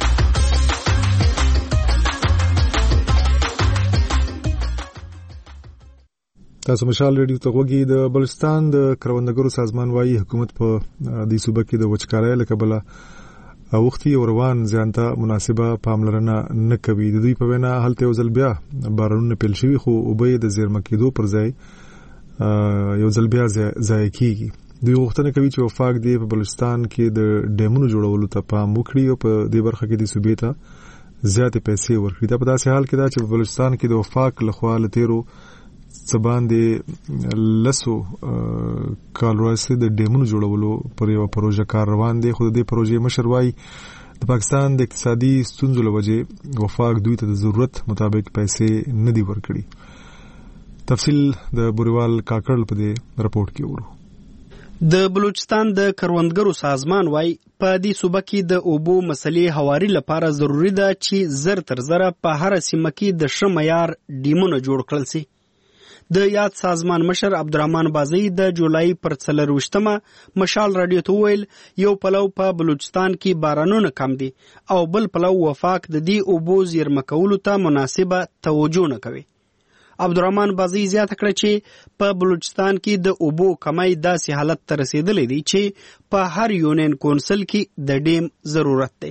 تاسو مشال ریډیو ته غوږی. د بلوچستان د کروندګرو سازمان وايي حکومت په دې صوبه کې د وچکارۍ له کبله وختي او روان ځان ته مناسبه پاملرنه نه کوي. د دوی په وینا هلته یو ځل بیا بارانونه پیل شوي خو اوبه د زیرمه کېدو پر ځای یو ځل بیا ضایع کیږي. دوی غوښتنه کوي چې وفاق دی په بلوچستان کې د ډیمونو جوړولو ته پام وکړي او په دې برخه کې د صوبې ته زیاتې پیسې ورکړي. دا په داسې حال کې ده چې په بلوچستان کې د وفاق لخوا له تیرو څه باندې لسو کال وروسته د ډیمونو جوړولو پر یو پروژه کار روان دی، خو د دې پروژې مشر وايي د پاکستان د اقتصادي ستونزو له وجې وفاق دوی ته د ضرورت مطابق پیسې نه دي ورکړي. تفصیل د بوریوال کاکړ په دې رپورټ کې ورو. د بلوچستان د کروندګرو سازمان وايي په دې صوبه کې د اوبو مسلې هواري لپاره ضروری ده چې زر تر زره په هر سیمه کې د ښه معیار ډیمونه جوړ کړل شي. د یاد سازمان مشر عبدالرحمن بازی د جولای پر څلرویشتمه مشال رادیو ته ویل یو پلو په بلوچستان کې بارانونه کم دي او بل پلو وفاق د دې اوبو زیرمه کولو ته مناسبه توجه نه کوي. عبدالرحمن بازی زیاته کړه چې په بلوچستان کې د اوبو کمای داسې حالت ته رسیدلی دی چې په هر یونین کونسل کې د ډیم ضرورت دی.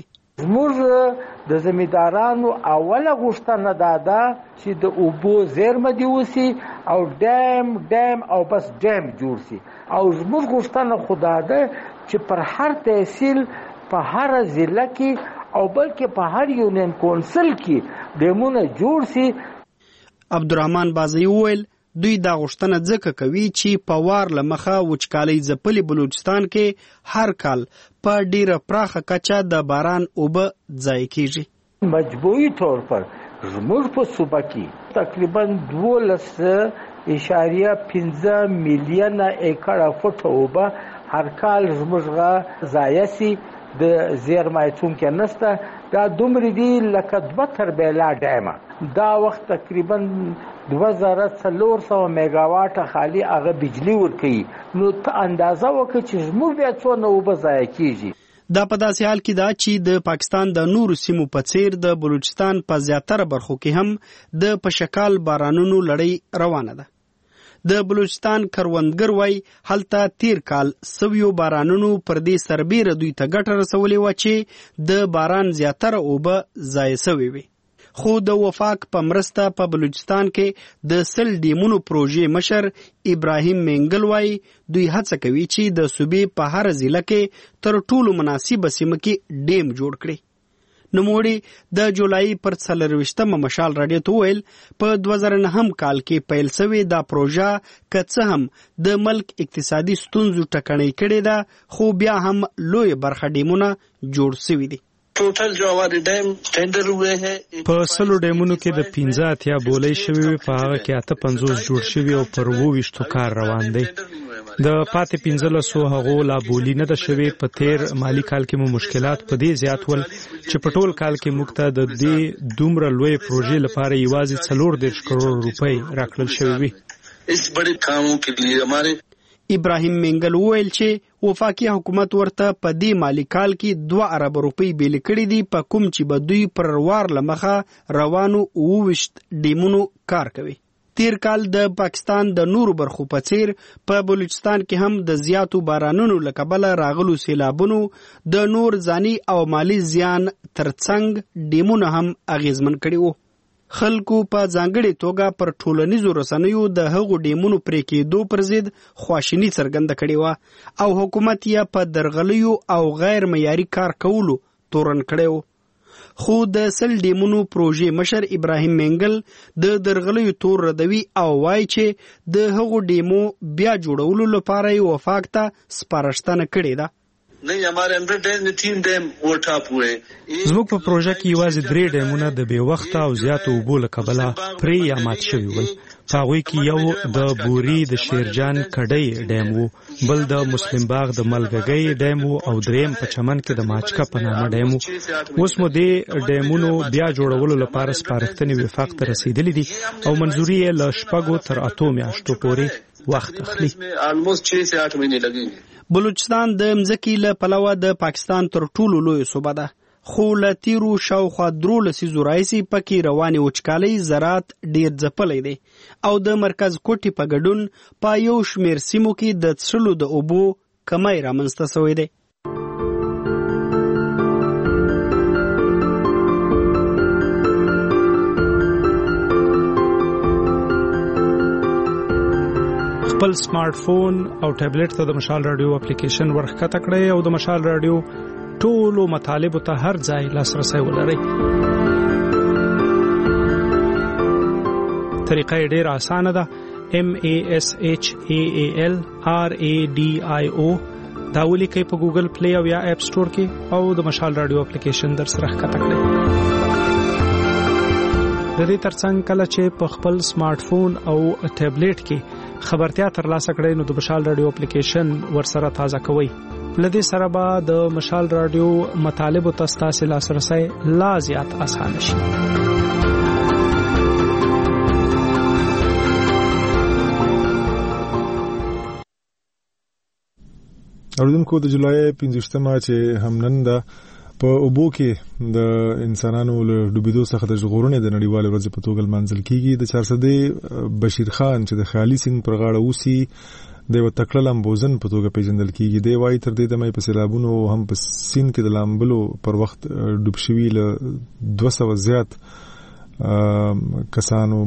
زموږ د زمیندارانو اوله غوښتنه دا ده چې د اوبو زیرمه دې وسي او ډیم ډیم او بس ډیم جوړ سي او زموږ غوښتنه خو دا ده چې پر هر تحصیل په هر ضلع کې او بلکې په هر یونین کونسل کې ډیمونه جوړ سي. عبدالرحمن بازی وویل دوی دا غوښتنه ځکه کوي چې په وار له مخه وچکالۍ ځپلي بلوچستان کې هر کال په ډیره پراخه کچه د باران اوبه ضایع کیږي. مجموعي طور پر زموږ په صوبه کې تقریبا دولس اشاریه پنځه میلیونه ایکړه فوټه اوبه هر کال زموږ ضایع سي د زیرمه چونکې نسته. دا دومره دي لکه دوه تربیلا ډیمه دا وخت تقریبا دوه زره څلور سوه میګاواټه خالي هغه بجلی ورکوي. نو ته اندازه وکړه چې زموږ بیا څونه اوبه ضایع کیږي. دا په داسې حال کې دا چې د پاکستان د نورو سیمو په څیر د بلوچستان په زیاتره برخو کې هم د پشکال بارانونو لړۍ روانه ده. د بلوچستان کروندګر وای هلته تیر کال سویو بارانونو پر دې سربیره دوی ته ګټه رسولې و چې د باران زیاتره اوبه ضایع شوې وي. خو د وفاق په مرسته په بلوچستان کې د سل ډیمونو پروژې مشر ابراهیم مینګل وای دوی هڅه کوي چې د صوبې په هر ضلع کې تر ټولو مناسبه سیمه کې ډیم جوړ کړي. نوموړي د جولای پر څلرویشتمه مشال رادیو ته ویل په دوه زره نهم کال کې پیل شوې دا پروژه که څه هم د ملک اقتصادي ستونزو ټکنۍ کړې ده خو بیا هم لوی برخه ډیمونه جوړ شوي دي. ټوټل جو हमारे ډیم ټینډر ہوئے ہیں په سلو ډیمونو کې د پنځه اتیا بولې شوی په هغه کې اته پنځوس جوړ شوی او پر اوویشتو کار روان دی. د پاتې پنځلسو هغو لا بولی نه ده شوی. په تیر مالی کال کې مو مشکلات په دې زیات ول چې په ټول کال کې موږ ته د دې دومره لوی پروژې لپاره یوازې څلور دېرش کروڑ روپۍ راکړل شوی وي. اس بڑے کاموں کے لیے ہمارے ابراهیم مینګل وویل چې وفاقي حکومت ورته په دې مالی کال کې دوه ارب روپۍ بیل کړي دي په کوم چې به دوی پر وار لمخه روانو اوویشت ډیمونو کار کوي. تیر کال د پاکستان د نورو برخو په څیر په بلوچستان کې هم د زیاتو بارانونو له کبله راغلو سیلابونو د نور ځاني او مالی زیان ترڅنګ ډیمونه هم اغیزمن کړي وو. خلکو په ځانګړې توګه پر ټولنیزو رسنیو د هغو ډیمونو پرې کېدو پر ضد خواشیني څرګنده کړې وه او حکومت یې په درغلیو او غیر معیاري کار کولو تورن کړی و. خو د سل ډیمونو پروژې مشر ابراهیم مینګل د درغلیو تور ردوي او وایي چې د هغو ډیمو بیا جوړولو لپاره یې وفاق ته سپارښتنه کړې ده. नहीं हमारे अंदर डैम तीन डैम वो ठाप हुए. زموږ په پروژه کې یوازې درې ډیمونه د بې وخته او زیاتو اوبو له کبله پرې یا مات شوي ول. په هغوی کې یو د بوري د شیرجان کډۍ ډیم و، بل د مسلم باغ د ملګګۍ ډیم و او دریم په چمن کې د ماچکا په نامه ډیم و. اوس مو دې ډیمونو بیا جوړولو لپاره سپارښتنې وفاق ته رسیدلې دي او منظوري یې له شپږو تر اتو میاشتو پورې وخت اخلي. بلوچستان د مځکې له پلوه د پاکستان تر ټولو لوی صوبه ده، خو له تیرو شاوخوا درو لسیزو راهیسې پکې روانې وچکالۍ زراعت ډېر ځپلی دی او د مرکز کوټې په ګډون په یو شمېر سیمو کې د څښلو د اوبو کمی رامنځته شوی دی. خپل سمارټ فون او ټابلیټ ته د مشال رادیو اپلیکیشن ورښکته کړئ او د مشال رادیو ټولو مطالبو ته هر ځای لاسرسی ولرئ. طریقه یې ډېره اسانه ده. M A S H A A L R A D I O دا ولیکئ په ګوګل پلی او یا اپ سټور کې او د مشال رادیو اپلیکیشن در سره ښکته کړئ. د دې ترڅنګ کله چې په خپل سمارټ فون او ټابلیټ کې خبرتیا ترلاسه کړئ نو د مشال رادیو اپلیکیشن ورسره تازه کوئ. لدې سره به د مشال رادیو مطالبو ته ستاسو لاسرسی لا زیات اسانه شي. اوریدونکو د جولای پنځوستمه چې هم نن ده په اوبو کې د انسانانو له ډوبېدو څخه د ژغورنې د نړیوالې ورځې په توګه لمانځل کیږي. د چارسدې بشیر خان چې د خیالي سیند پر غاړه اوسي د یو تکړه لامبوزن په توګه پیژندل کیږي. دی وايي تر دې دمه په سیلابونو هم په سیند کې د لامبلو پر وخت ډوب شوي له دوه سوه زیات کسانو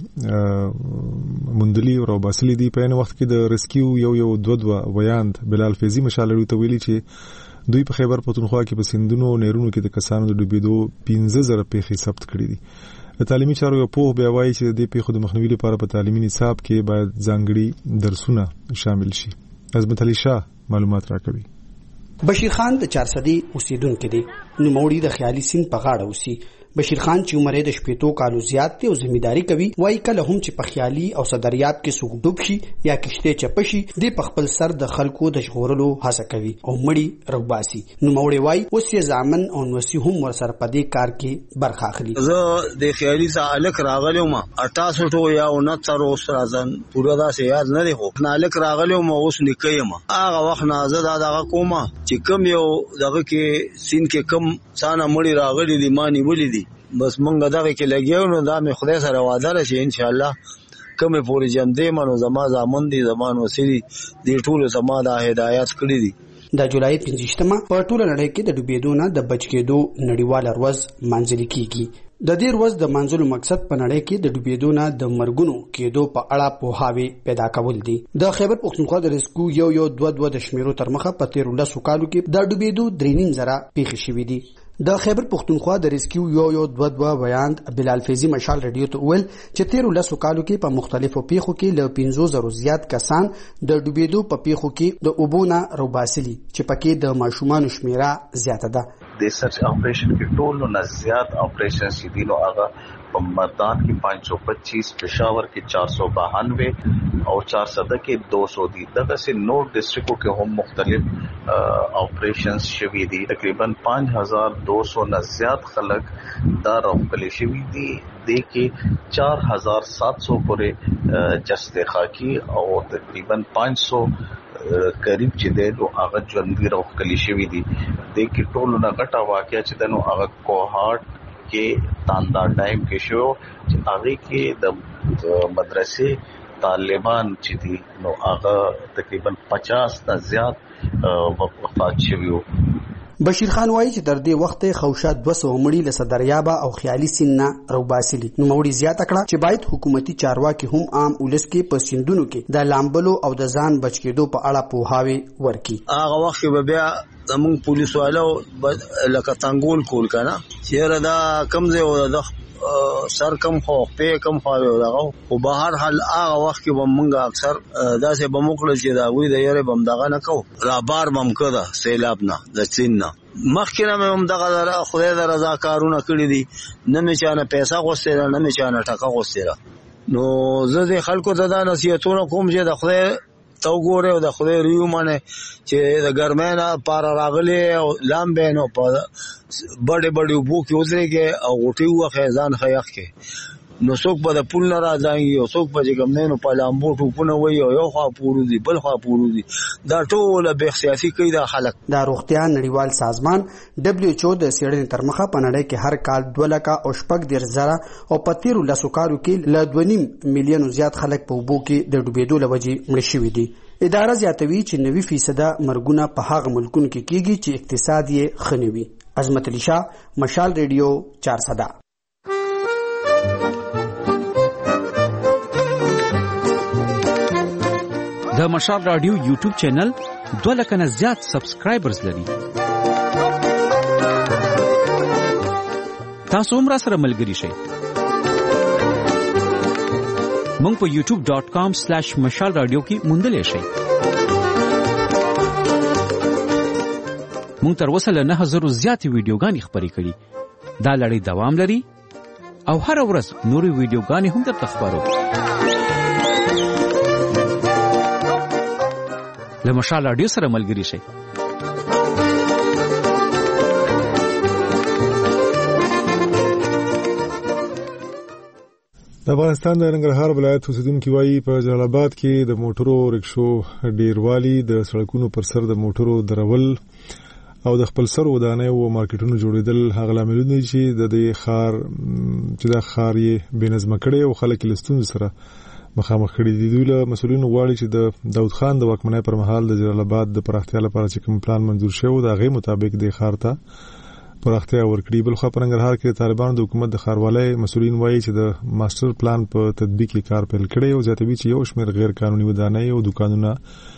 مړي مندلي او باسلي دي. په یو وخت کې د ریسکیو یو یو دوه دوه ویاند بلال فیضی مشالړو ته ویلي چې دوی په خیبر پختونخوا کې په سیندونو نهرونو کې د کسانو د ډوبېدو پنځه زره پیښې ثبت کړې دي. د تعلیمي چارو یو پوه بیا وایي چې د دې پیښو د مخنیوي لپاره په تعلیمي نصاب کې باید ځانګړي درسونه شامل شي. عظمت علي شاه معلومات راکوي. بشیر خان د چارسدې اوسیدونکو دی. نوموړي د خیالي سیند په غاړه اوسي. بشیر خان چې عمر د شپېتو کالو زیات دی او ځمېداري کوي، وایي کله هم چې په خیالي او صدریاب کې څوک ډوب شي یا کشته چپه شي دی په خپل سر د خلکو د ژغورلو هڅه کوي او مړي روباسي. نوموړي وایي اوس یې زامن او نوسي هم ورسره په دې کار کې برخه اخلي. زه د خیالي څخه الک راغلی وم اټاسوټو یا اونتر اوس راځم پوره داسې یاد نه دی خو نه الک راغلی وم اوس نکه یم. هغه وخت نه زه دا دغه کومه چې کم یو دغه کې سین کې کم څانه مړي راغلي دي ما نیولي دي بس مونږ دغه کې لګیو نو دا مې خدای سره وعده لري چې ان شاء الله کومه پوری جام دې منو زما زامن دي زمان وسری دې ټول زما د هدایت کړی دي. د جولای پنځوستمه په ټوله نړۍ کې د ډوبېدو نه د بچ کېدو نړیواله ورځ مانځل کیږي. د دې ورځ د مانځلو مقصد په نړۍ کې د ډوبېدو نه د مرګونو کېدو په اړه پوهاوی پیدا کول دي. د خیبر پختونخوا د ریسکو یو یو دوه دوه د شمیرو تر مخه په تیر لسو کالو کې د ډوبېدو درې نیم زره پیښې شوې دي. د خیبر پختونخوا د ریسکیو یو یو دوه دوه ویاند بلال فیضی مشال رادیو ته ویل چې تیر لسو کالو کې په مختلفو پیښو کې له پنځو زرو زیات کسان د ډوبېدو په پیښو کې د اوبو نه روباسلي چې پکې د ماشومانو شمیره زیاته ده. د سرچ اپریشن کې ټولو نه زیات اپریشن چې دي نو هغه په مردان کې پانچ سو پچیس، پشاور کې چار سو بانوے او چارسده کې دو سو دي. دغه سي نور ډسټرکټو کې هم مختلف اپریشنز شوي دي. تقریبا پانچ ہزار دو سو نه زیات خلک دا راغلي شوي دي. د کې چار ہزار سات سو پورې جسد خاکی او تقریبا پانچ سو قریب چې دی نو هغه ژوندي راغلي شوي دي. د کې ټولو نه غټه واقعه چې دی نو هغه کوهاټ کې تاندا ډایم کې شو چې هغه کې د مدرسې طالبان چې دي نو هغه تقریبا پچاس نه زیات وفات شوي وو. بشیر خان وایي چې تر دې وخت خوشا دوه سوه مړي له صدریابه او خیالي سیند نه روباسلي. نوموړي زیاته کړه چې باید حکومتي چارواکي هم عام ولس کې په سیندونو کې د لامبلو او د ځان بچ کېدو په اړه پوهاوی ورکړي. هغه وخت به بیا زموږ پولیس والو لکه تنګول کول کنه چیرې دا کم ځای و د سر کم خو په کم خو دغه او بهر حال هغه وخت کې بمونږ اکثر داسې بموکل چې دا وی د یاره بم دغه نه کو را بار بم کړه سیلاب نه د چین نه مخکې نه هم دغه خدای د رضا کارونه کړی دي. نه مې چانه پیسې غوښتل نه مې چانه ټکا غوښتل. نو زه د خلکو ته دا نصیحتونه کوم چې د خدای تو ګوره او د خدای ریو مانه چې د ګرمانه پار راغلي او لامبې نو په بڑے بڑے وبو کې وځريږي او غټي وخه ځان خیاخ کې نو څوک په د پول نه راځي او څوک په ګمنه نو په لامبو ټوپونه وي او یو خوا پورو دي بل خوا پورو دي. دا ټول به سیاسي کوي د خلک. د روغتیا نړیوال سازمان دبليو ایچ او د سیړنې تر مخه په نړۍ کې هر کال دوه لکه او شپږ ډیر زره او په تیر لسو کالو کې له دوه نیم میلیون زیات خلک په وبو کې د ډوبېدو لوجې مړ شوي دي. اداره زیاتوي چې نوي فیصده مرګونه په هغه ملکونو کې کیږي چې اقتصاد یې ښه نه وي. عظمت علي شاه مشال ریډیو چارسده. د مشال رادیو یوټیوب چینل دوه لکه نه زیات سبسکرایبرز لري. تاسو هم را سره ملګري شئ. مونږ په یوټیوب ډاٹ کام سلیش مشال رادیو کې موندلی شئ. مونږ تر اوسه له نه زرو زیاتې ویډیوګانې خپرې کړي. دا لړۍ دوام لري او هره ورځ نورې ویډیوګانې هم درته خپرو. له مشال رادیو سره ملګري شئ. د افغانستان د ننګرهار ولایت اوسیدونکو وایي په جلال آباد کې د موټرو رکشو ډیروالي د سړکونو پر سر د موټرو درول او د خپل سر ودانۍ او مارکیټونو جوړیدل هغه لاملونه دي چې د دې خار چې د خار یې بنظم کړي او خلک لستون سره مخامخ کړي دي. دوی له مسولینو غواړي چې د داود خان د واکمنۍ پر مهال د جلال آباد د پراختیا لپاره چې کوم پلان منظور شوی د هغې مطابق د خار ته پراختیا ورکړي. بل خو په ننګرهار کې د طالبانو د حکومت د ښاروالۍ مسولین وایي چې د ماستر پلان په تطبیق کې کار پیل کړی او زیاتوي چې یو شمېر غیر قانوني ودانۍ او دوکانونه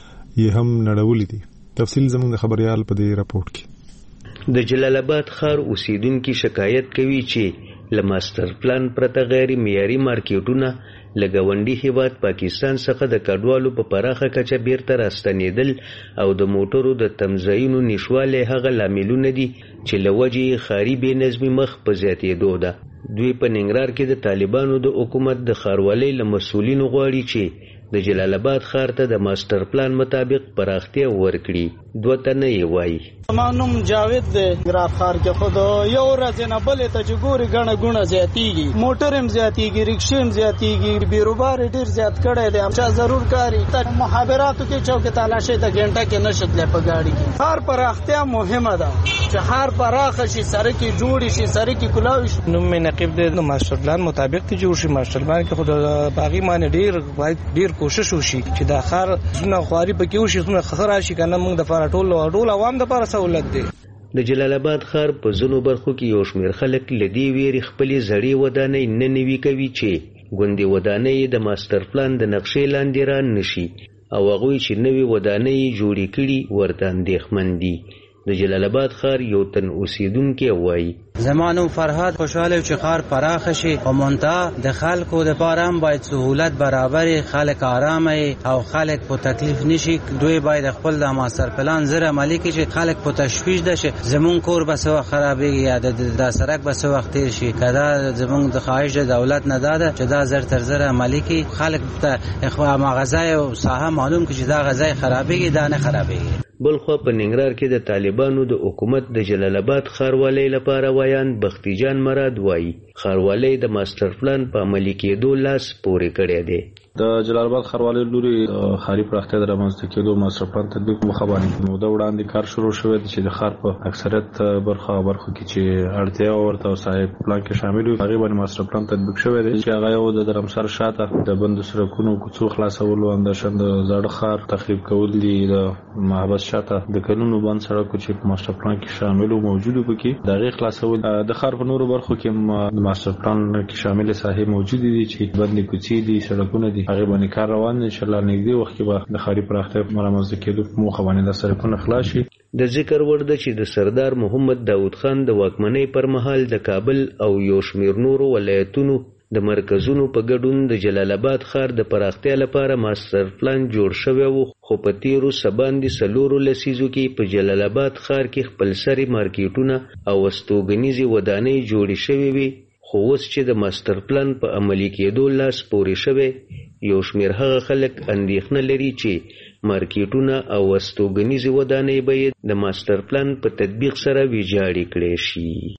یې هم نړولي دي. تفصیل زموږ د خبريال په دې راپورټ کې. د جلال آباد ښار اوسیدونکو شکایت کوي چې له ماستر پلان پرته غیر معیاري مارکیټونه لګاونډي هیواد پاکستان څخه د کډوالو په پراخه کچه بیرته راستنیدل او د موټرو د تمځایونو نشواله هغه لاملونه دي چې لوجې خاري بې نظمي مخ په زیاتېدو ده. دوی په ننګرهار کې د طالبانو د حکومت د ښاروالۍ له مسولینو غواړي چې د جلال آباد ښار ته د ماستر پلان مطابق پراختیا ورکړي. دوه تنه یې وایي. زما نوم جاوید دی. ننګرهار ښار کې خو د یو ورځې نه بلې ته چې ګوري ګڼه ګوڼه زیاتېږي، موټر هم زیاتېږي، رکشې هم زیاتېږي، بیروبار ډېر زیات کړی دی. چا ضرور کاري ته مخابراتو کې چوکې تالاشۍ ته ګنټه کې نه شتلی په ګاډي کې. ښار پراختیا مهمه ده چې ښار پراخه شي، سړکې جوړې شي، سړکې کلاوي شي. نوم مې نقیب دی. د ماستر پلان مطابق ته جوړ شي. ماستر پلان کې خو د باغي معنی ډېر باید ډېر کوشش وشي چې دا ښار څونه خواري پکې وشي، څونه ښه راشي که نه موږ دپاره ټول ټول عوام دپاره سهولت دی. د جلال آباد ښار په ځینو برخو کې یو شمېر خلک له دې ویرې خپلې زړې ودانۍ نه نوي کوي چې ګوندې ودانۍ د ماستر پلان د نقشې لاندې را نشي او هغوی چې نوې ودانۍ جوړې کړي ورته اندېښمن دي. د جلال آباد ښار یو تن اوسیدونکی وایي. زما نوم فرهاد. خوشحاله چې ښار پراخ شي او منتها د خلکو دپاره هم باید سهولت برابر، خلک آرامه او خلک په تکلیف نشي. دوی باید خپل د ماستر پلان زر عملي کړي چې خلک په تشویش نشي. زمون کور به څه وخت خرابېږي یا د سړک به څه وخت تېر شي. که دا زمونږ د خواهش د دولت نه دا ده چې دا زر تر زر عملي کړي، خلک ته مغذای او ساحه معلوم کړي چې دا غذای خرابېږي دا نه خرابېږي. بلخوا په ننګرهار کې د طالبانو د حکومت د جلال آباد ښاروالۍ لپاره ویان بختي جان مراد وایي ښاروالۍ د ماستر پلان په عملي کېدو لاس پورې کړی دی. د جلال آباد ښاروالۍ لوري ښاري پراختیا د رامنځته کېدو ماستر پلان تطبیق مخه باندې موده وړاندې کار شروع شوی دی چې د ښار په اکثریت برخه برخو کې چې اړتیا ورته او صاحب پلان کې شامل وي هغې باندې ماستر پلان تطبیق شوی دی چې هغه یو د درمسر شاته د بندو سړکونو کوڅو خلاصولو، همداشان د زاړه ښار تخریب کول دي، د محبس شاته د کلونو بند سړکو چې په ماستر پلان کې شامل او موجود وو پکې د هغې خلاصول. د ښار په نورو برخو کې د ماستر پلان کې شامل ساحې موجود دي چې بندې کوڅې دي، سړکونه دي، هغه باندې کار روان دی. ان شاء الله نږدې وخت کې به د ښاري پراختیا په رامنځته کېدو په موخه باندې دا سړکونه خلاص شي. د ذکر وړ ده چې د سردار محمد داود خان د واکمنۍ پر مهال د کابل او یو شمېر نورو ولایتونو د مرکزونو په ګډون د جلال آباد ښار د پراختیا لپاره ماستر پلان جوړ شوی و، خو په تیرو څه باندې څلورو لسیزو کې په جلال آباد ښار کې خپلسري مارکیټونه او استوګنیزې ودانۍ جوړې شوې وي. خو اوس چې د ماستر پلان په عملي کېدو لاس پورې شوی، یو شمېر هغه خلک اندېښنه لري چې مارکیټونه او استوګنیزې ودانۍ به د ماستر پلان په تطبیق سره ویجاړې کړې شي.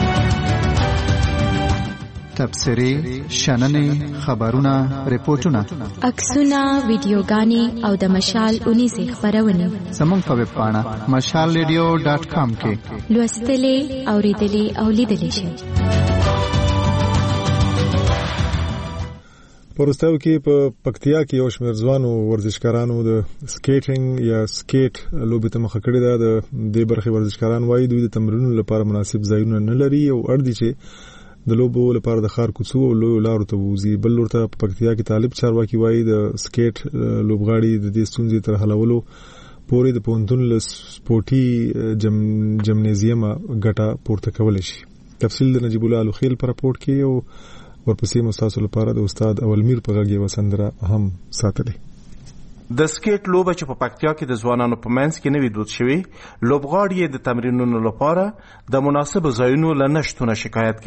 تبصرې، شننې، خبرونه، ریپورتونه، عکسونه، ویډیوګانې او د مشال اونیزې خپرونې زموږ په ویب پاڼه مشال ریډیو ډاټ کام کې لوستلې، اورېدلې او لیدلې شئ. پرستاو کې په پکتیا کې یو شمېر ځوانو ورزشکارانو د سکیټینګ یا سکیټ لوبې ته مخه کړې ده. د دې برخې ورزشکاران وایي دوی د تمرینونو لپاره مناسب ځایونه نه لري او اړ دي چې د لوبو لپاره د ښار کوڅو او لویو لارو ته ووځي. بل لور ته په پکتیا کې طالب چارواکي وایي د سکیټ لوبغاړي د دې ستونزې تر حلولو پورې د پوهنتون له سپورټي جم جمنیزیمه ګټه پورته کولی شي. تفصیل د نجیب الله الخیل په راپورټ کې او ورپسې مستاسو لپاره د استاد اولمیر په غږ یوه سندره هم ساتلې. د سکیټ لوبه چې په پکتیا کې د ځوانانو په منځ کې نوې دود شوې، لوبغاړي د تمرینونو لپاره د مناسب ځایونو له نشتونه شکایت کوي.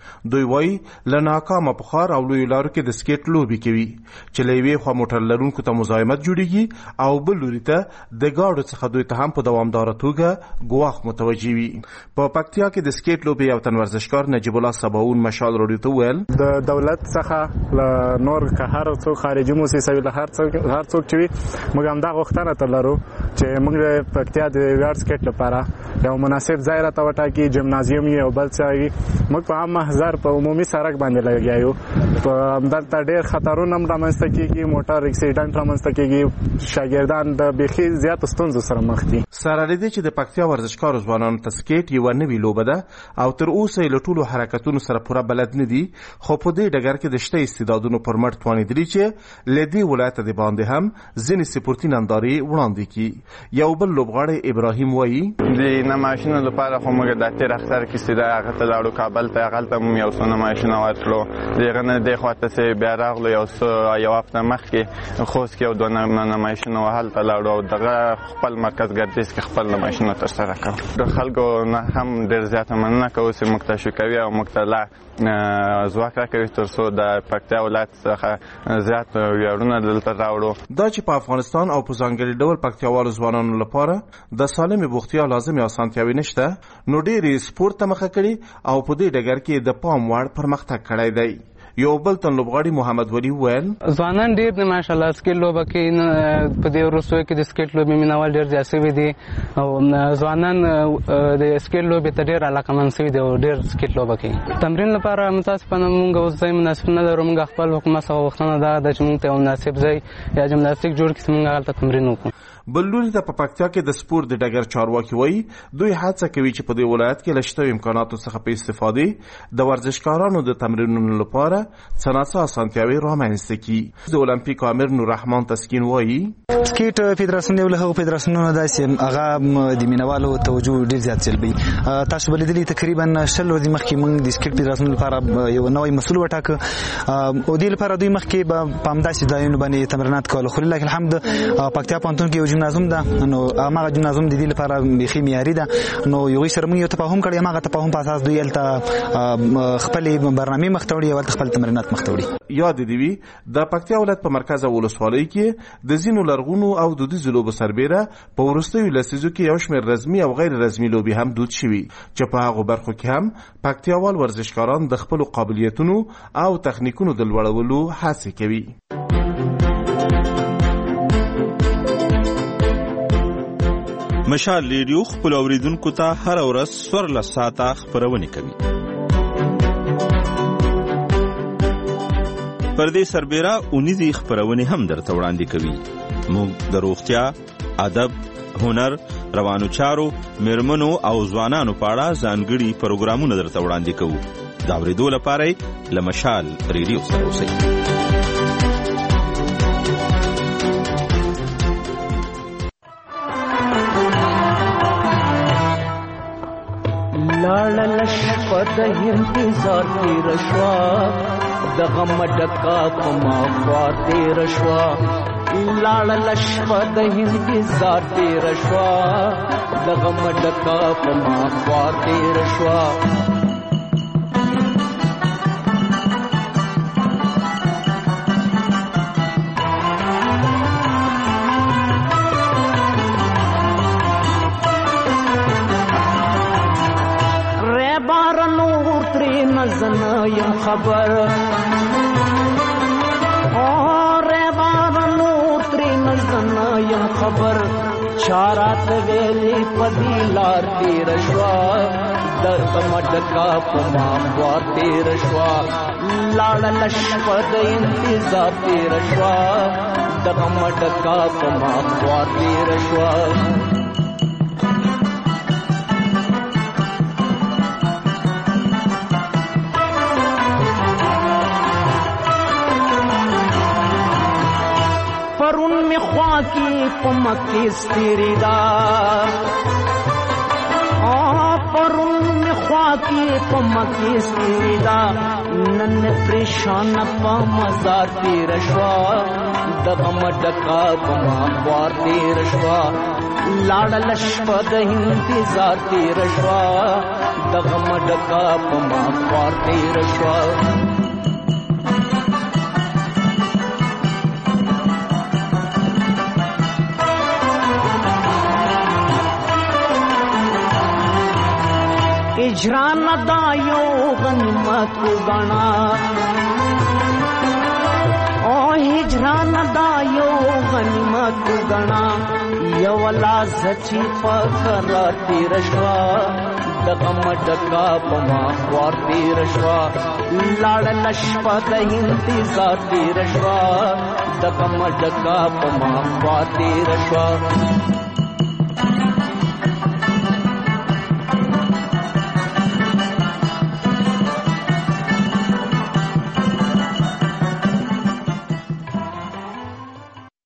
دوی وایي له ناکامه بخار او لویو لارو کې د سکیټ لوبې کوي چې له یوې خوا موټر لرونکو ته مزاحمت جوړیږي او بل لوري ته د ګاډو څخه دوی ته هم په دوامداره توګه ګواښ متوجه وي. په پکتیا کې د سکیټ لوبې یو تن ورزشکار نجیب الله سباون مشال راډیو ته وویل د دولت څخه له نور که هر څوک خارجي موسسه وي له هر څوک هر څوک چې وي موږ همدا غوښتنه تر لرو چې موږ د پکتیا د ویاړ سکیټ لپاره یو مناسب ځای راته وټاکي، جمنازیوم یې او بل څه وي. موږ په عام محضر په عمومي سړک باندې لګیا یو، په همدلته ډېر خطرونه هم رامنځته کېږي، موټر اکسیډنټ رامنځته کېږي، شاګردان د بیخي زیاتو ستونزو سره مخ دي. سره له دې چې د پکتیا ورزشکارو ځوانانو ته سکیټ یوه نوې لوبه ده او تر اوسه یې له ټولو حرکتونو سره پوره بلد نه دي، خو په دې ډګر کې د شته استعدادونو پر مټ توانېدلي چې له دې ولایته د باندې هم ځینې سپورتي نندارې وړاندې کړي. یو بل لوبغاړی ابراهیم وایي د نمایشونو لپاره خو موږ د تېر اختر کې سیده هغه ته لاړو کابل ته، هغلته مو یو څو نمایشونه ورتلو، د هغه نه دې خوا ته چې بیا راغلو یو څه یو هفته مخکې خوست کې یو دوه نمایشونه هلته لاړو او دغه خپل مرکز ګردیز کې خپل نمایشونه ترسره کړو. د خلکو نه هم ډېر زیاته مننه کوو چې موږ ته شوکوي او موږ ته لا ځواک راکوي تر څو د پکتیا ولایت څخه زیات ویاړونه دلته راوړو. دا چې په افغانستان او په ځانګړي ډول پکتیاوالو ځوانانو لپاره د سالمې بوختیا لازمې اسانتیاوې نشته، نو ډېرې سپورت ته مخه کړي او په دې ډګر کې د پام وړ پرمختګ کړی دی. یو بل تن لوبغاړي محمد ولی وویل ځوانان ډېر د ماشاءالله سکیټ لوبه کې په دې وروستیو کې د سکیټ لوبې مینوال ډېر زیات شوي دي او ځوانان د سکیټ لوبې ته ډېر علاقمند شوي دي او ډېر سکیټ لوبه کوي. تمرین لپاره متاسفانه موږ اوس ځای مناسب نه لرو. موږ خپل حکومت څخه غوښتنه دا ده چې موږ ته یو مناسب ځای یا جمناستیک جوړ کړي چې موږ هلته تمرین وکړو. بل لوري ته په پکتیا کې د سپورت د ډګر چارواکي وایي دوی هڅه کوي چې په دې ولایت کې له شته امکاناتو څخه په استفادې د ورزشکارانو د تمرینونو لپاره څه ناڅه اسانتیاوې رامنځته کړي. د اولمپیک امیر نوررحمان تسکین وایي سکیټ فدراسیون یو له هغو فدراسیونونو ده چې هغه د مینوالو توجه ډېر زیات جلبوي. تاسو به لیدلي تقریبا شل ورځې مخکې موږ د سکیټ فدراسیون لپاره یو نوی مسؤل وټاکه او دې لپاره دوی مخکې به په همداسې ځایونو باندې تمرینات کول، خو لله الحمد پکتیا پوهنتون کې جمنازوم ده، نو هغه جمنازوم د دې لپاره بیخي معیاري ده. نو یو سره موږ یو تفاهم کړی، هغه تفاهم په اساس دوی هلته خپل برنامې مخته وړي او خپل تمرینات مخته وړي. یاد دې وي د پکتیا ولایت په مرکز ولسوالۍ کې د ځینو لرغونو او دودیزو لوبو سربیره په وروستیو لسیزو کې یو شمېر رسمي او غیر رسمي لوبې هم دود شوي چې په هغو برخو کې هم پکتیاوال ورزشکاران د خپلو قابلیتونو او تخنیکونو د لوړولو هڅې کوي. مشال ریډیو خپل اوریدونکو ته هر ورځ څوارلس ساعته خپرونې کوي. پر دې سربیره اونیزې خپرونې هم درته وړاندې کوي. موږ د روغتیا، ادب، هنر، روانو چارو، میرمنو او ځوانانو په اړه ځانګړي پروګرامونه درته وړاندې کوو. د اورېدو لپاره له مشال ریډیو سره اوسئ. لاړه لشپه د انتظار تېره شوه، د غم ډکه په ما خوا تېره شوه. لاړه لشپه د انتظار تېره شوه، د غم ډکه په ما خوا تېره شوه. زنا یم خبر اور بارنو ترین زنا یم خبر چارات ویلی پدی لار تیر شوا درد مڈکا پما خوار تیر شوا لاڑ لشپد انتظار تیر شوا درد مڈکا پما خوار تیر شوا. پرون می خوا کی پمکی ستیری دا پرون می خوا کی پمکی ستیری دا نن پریشان پا مزار تیر شوا د غم ډکا په ما خوار تیر شوا لاړه لشپه د انتظار تیر شوا د غم ډکا په ما خوار تیر شوا اجران دا یو غنیمت گنا او هجران دا یو غنیمت گنا یو لازچ فقر تیر شوا د غم ډکا په ما خوار تیر شوا لاړه لشپه د انتظار تیر شوا د غم ډکا په ما خوار تیر شوا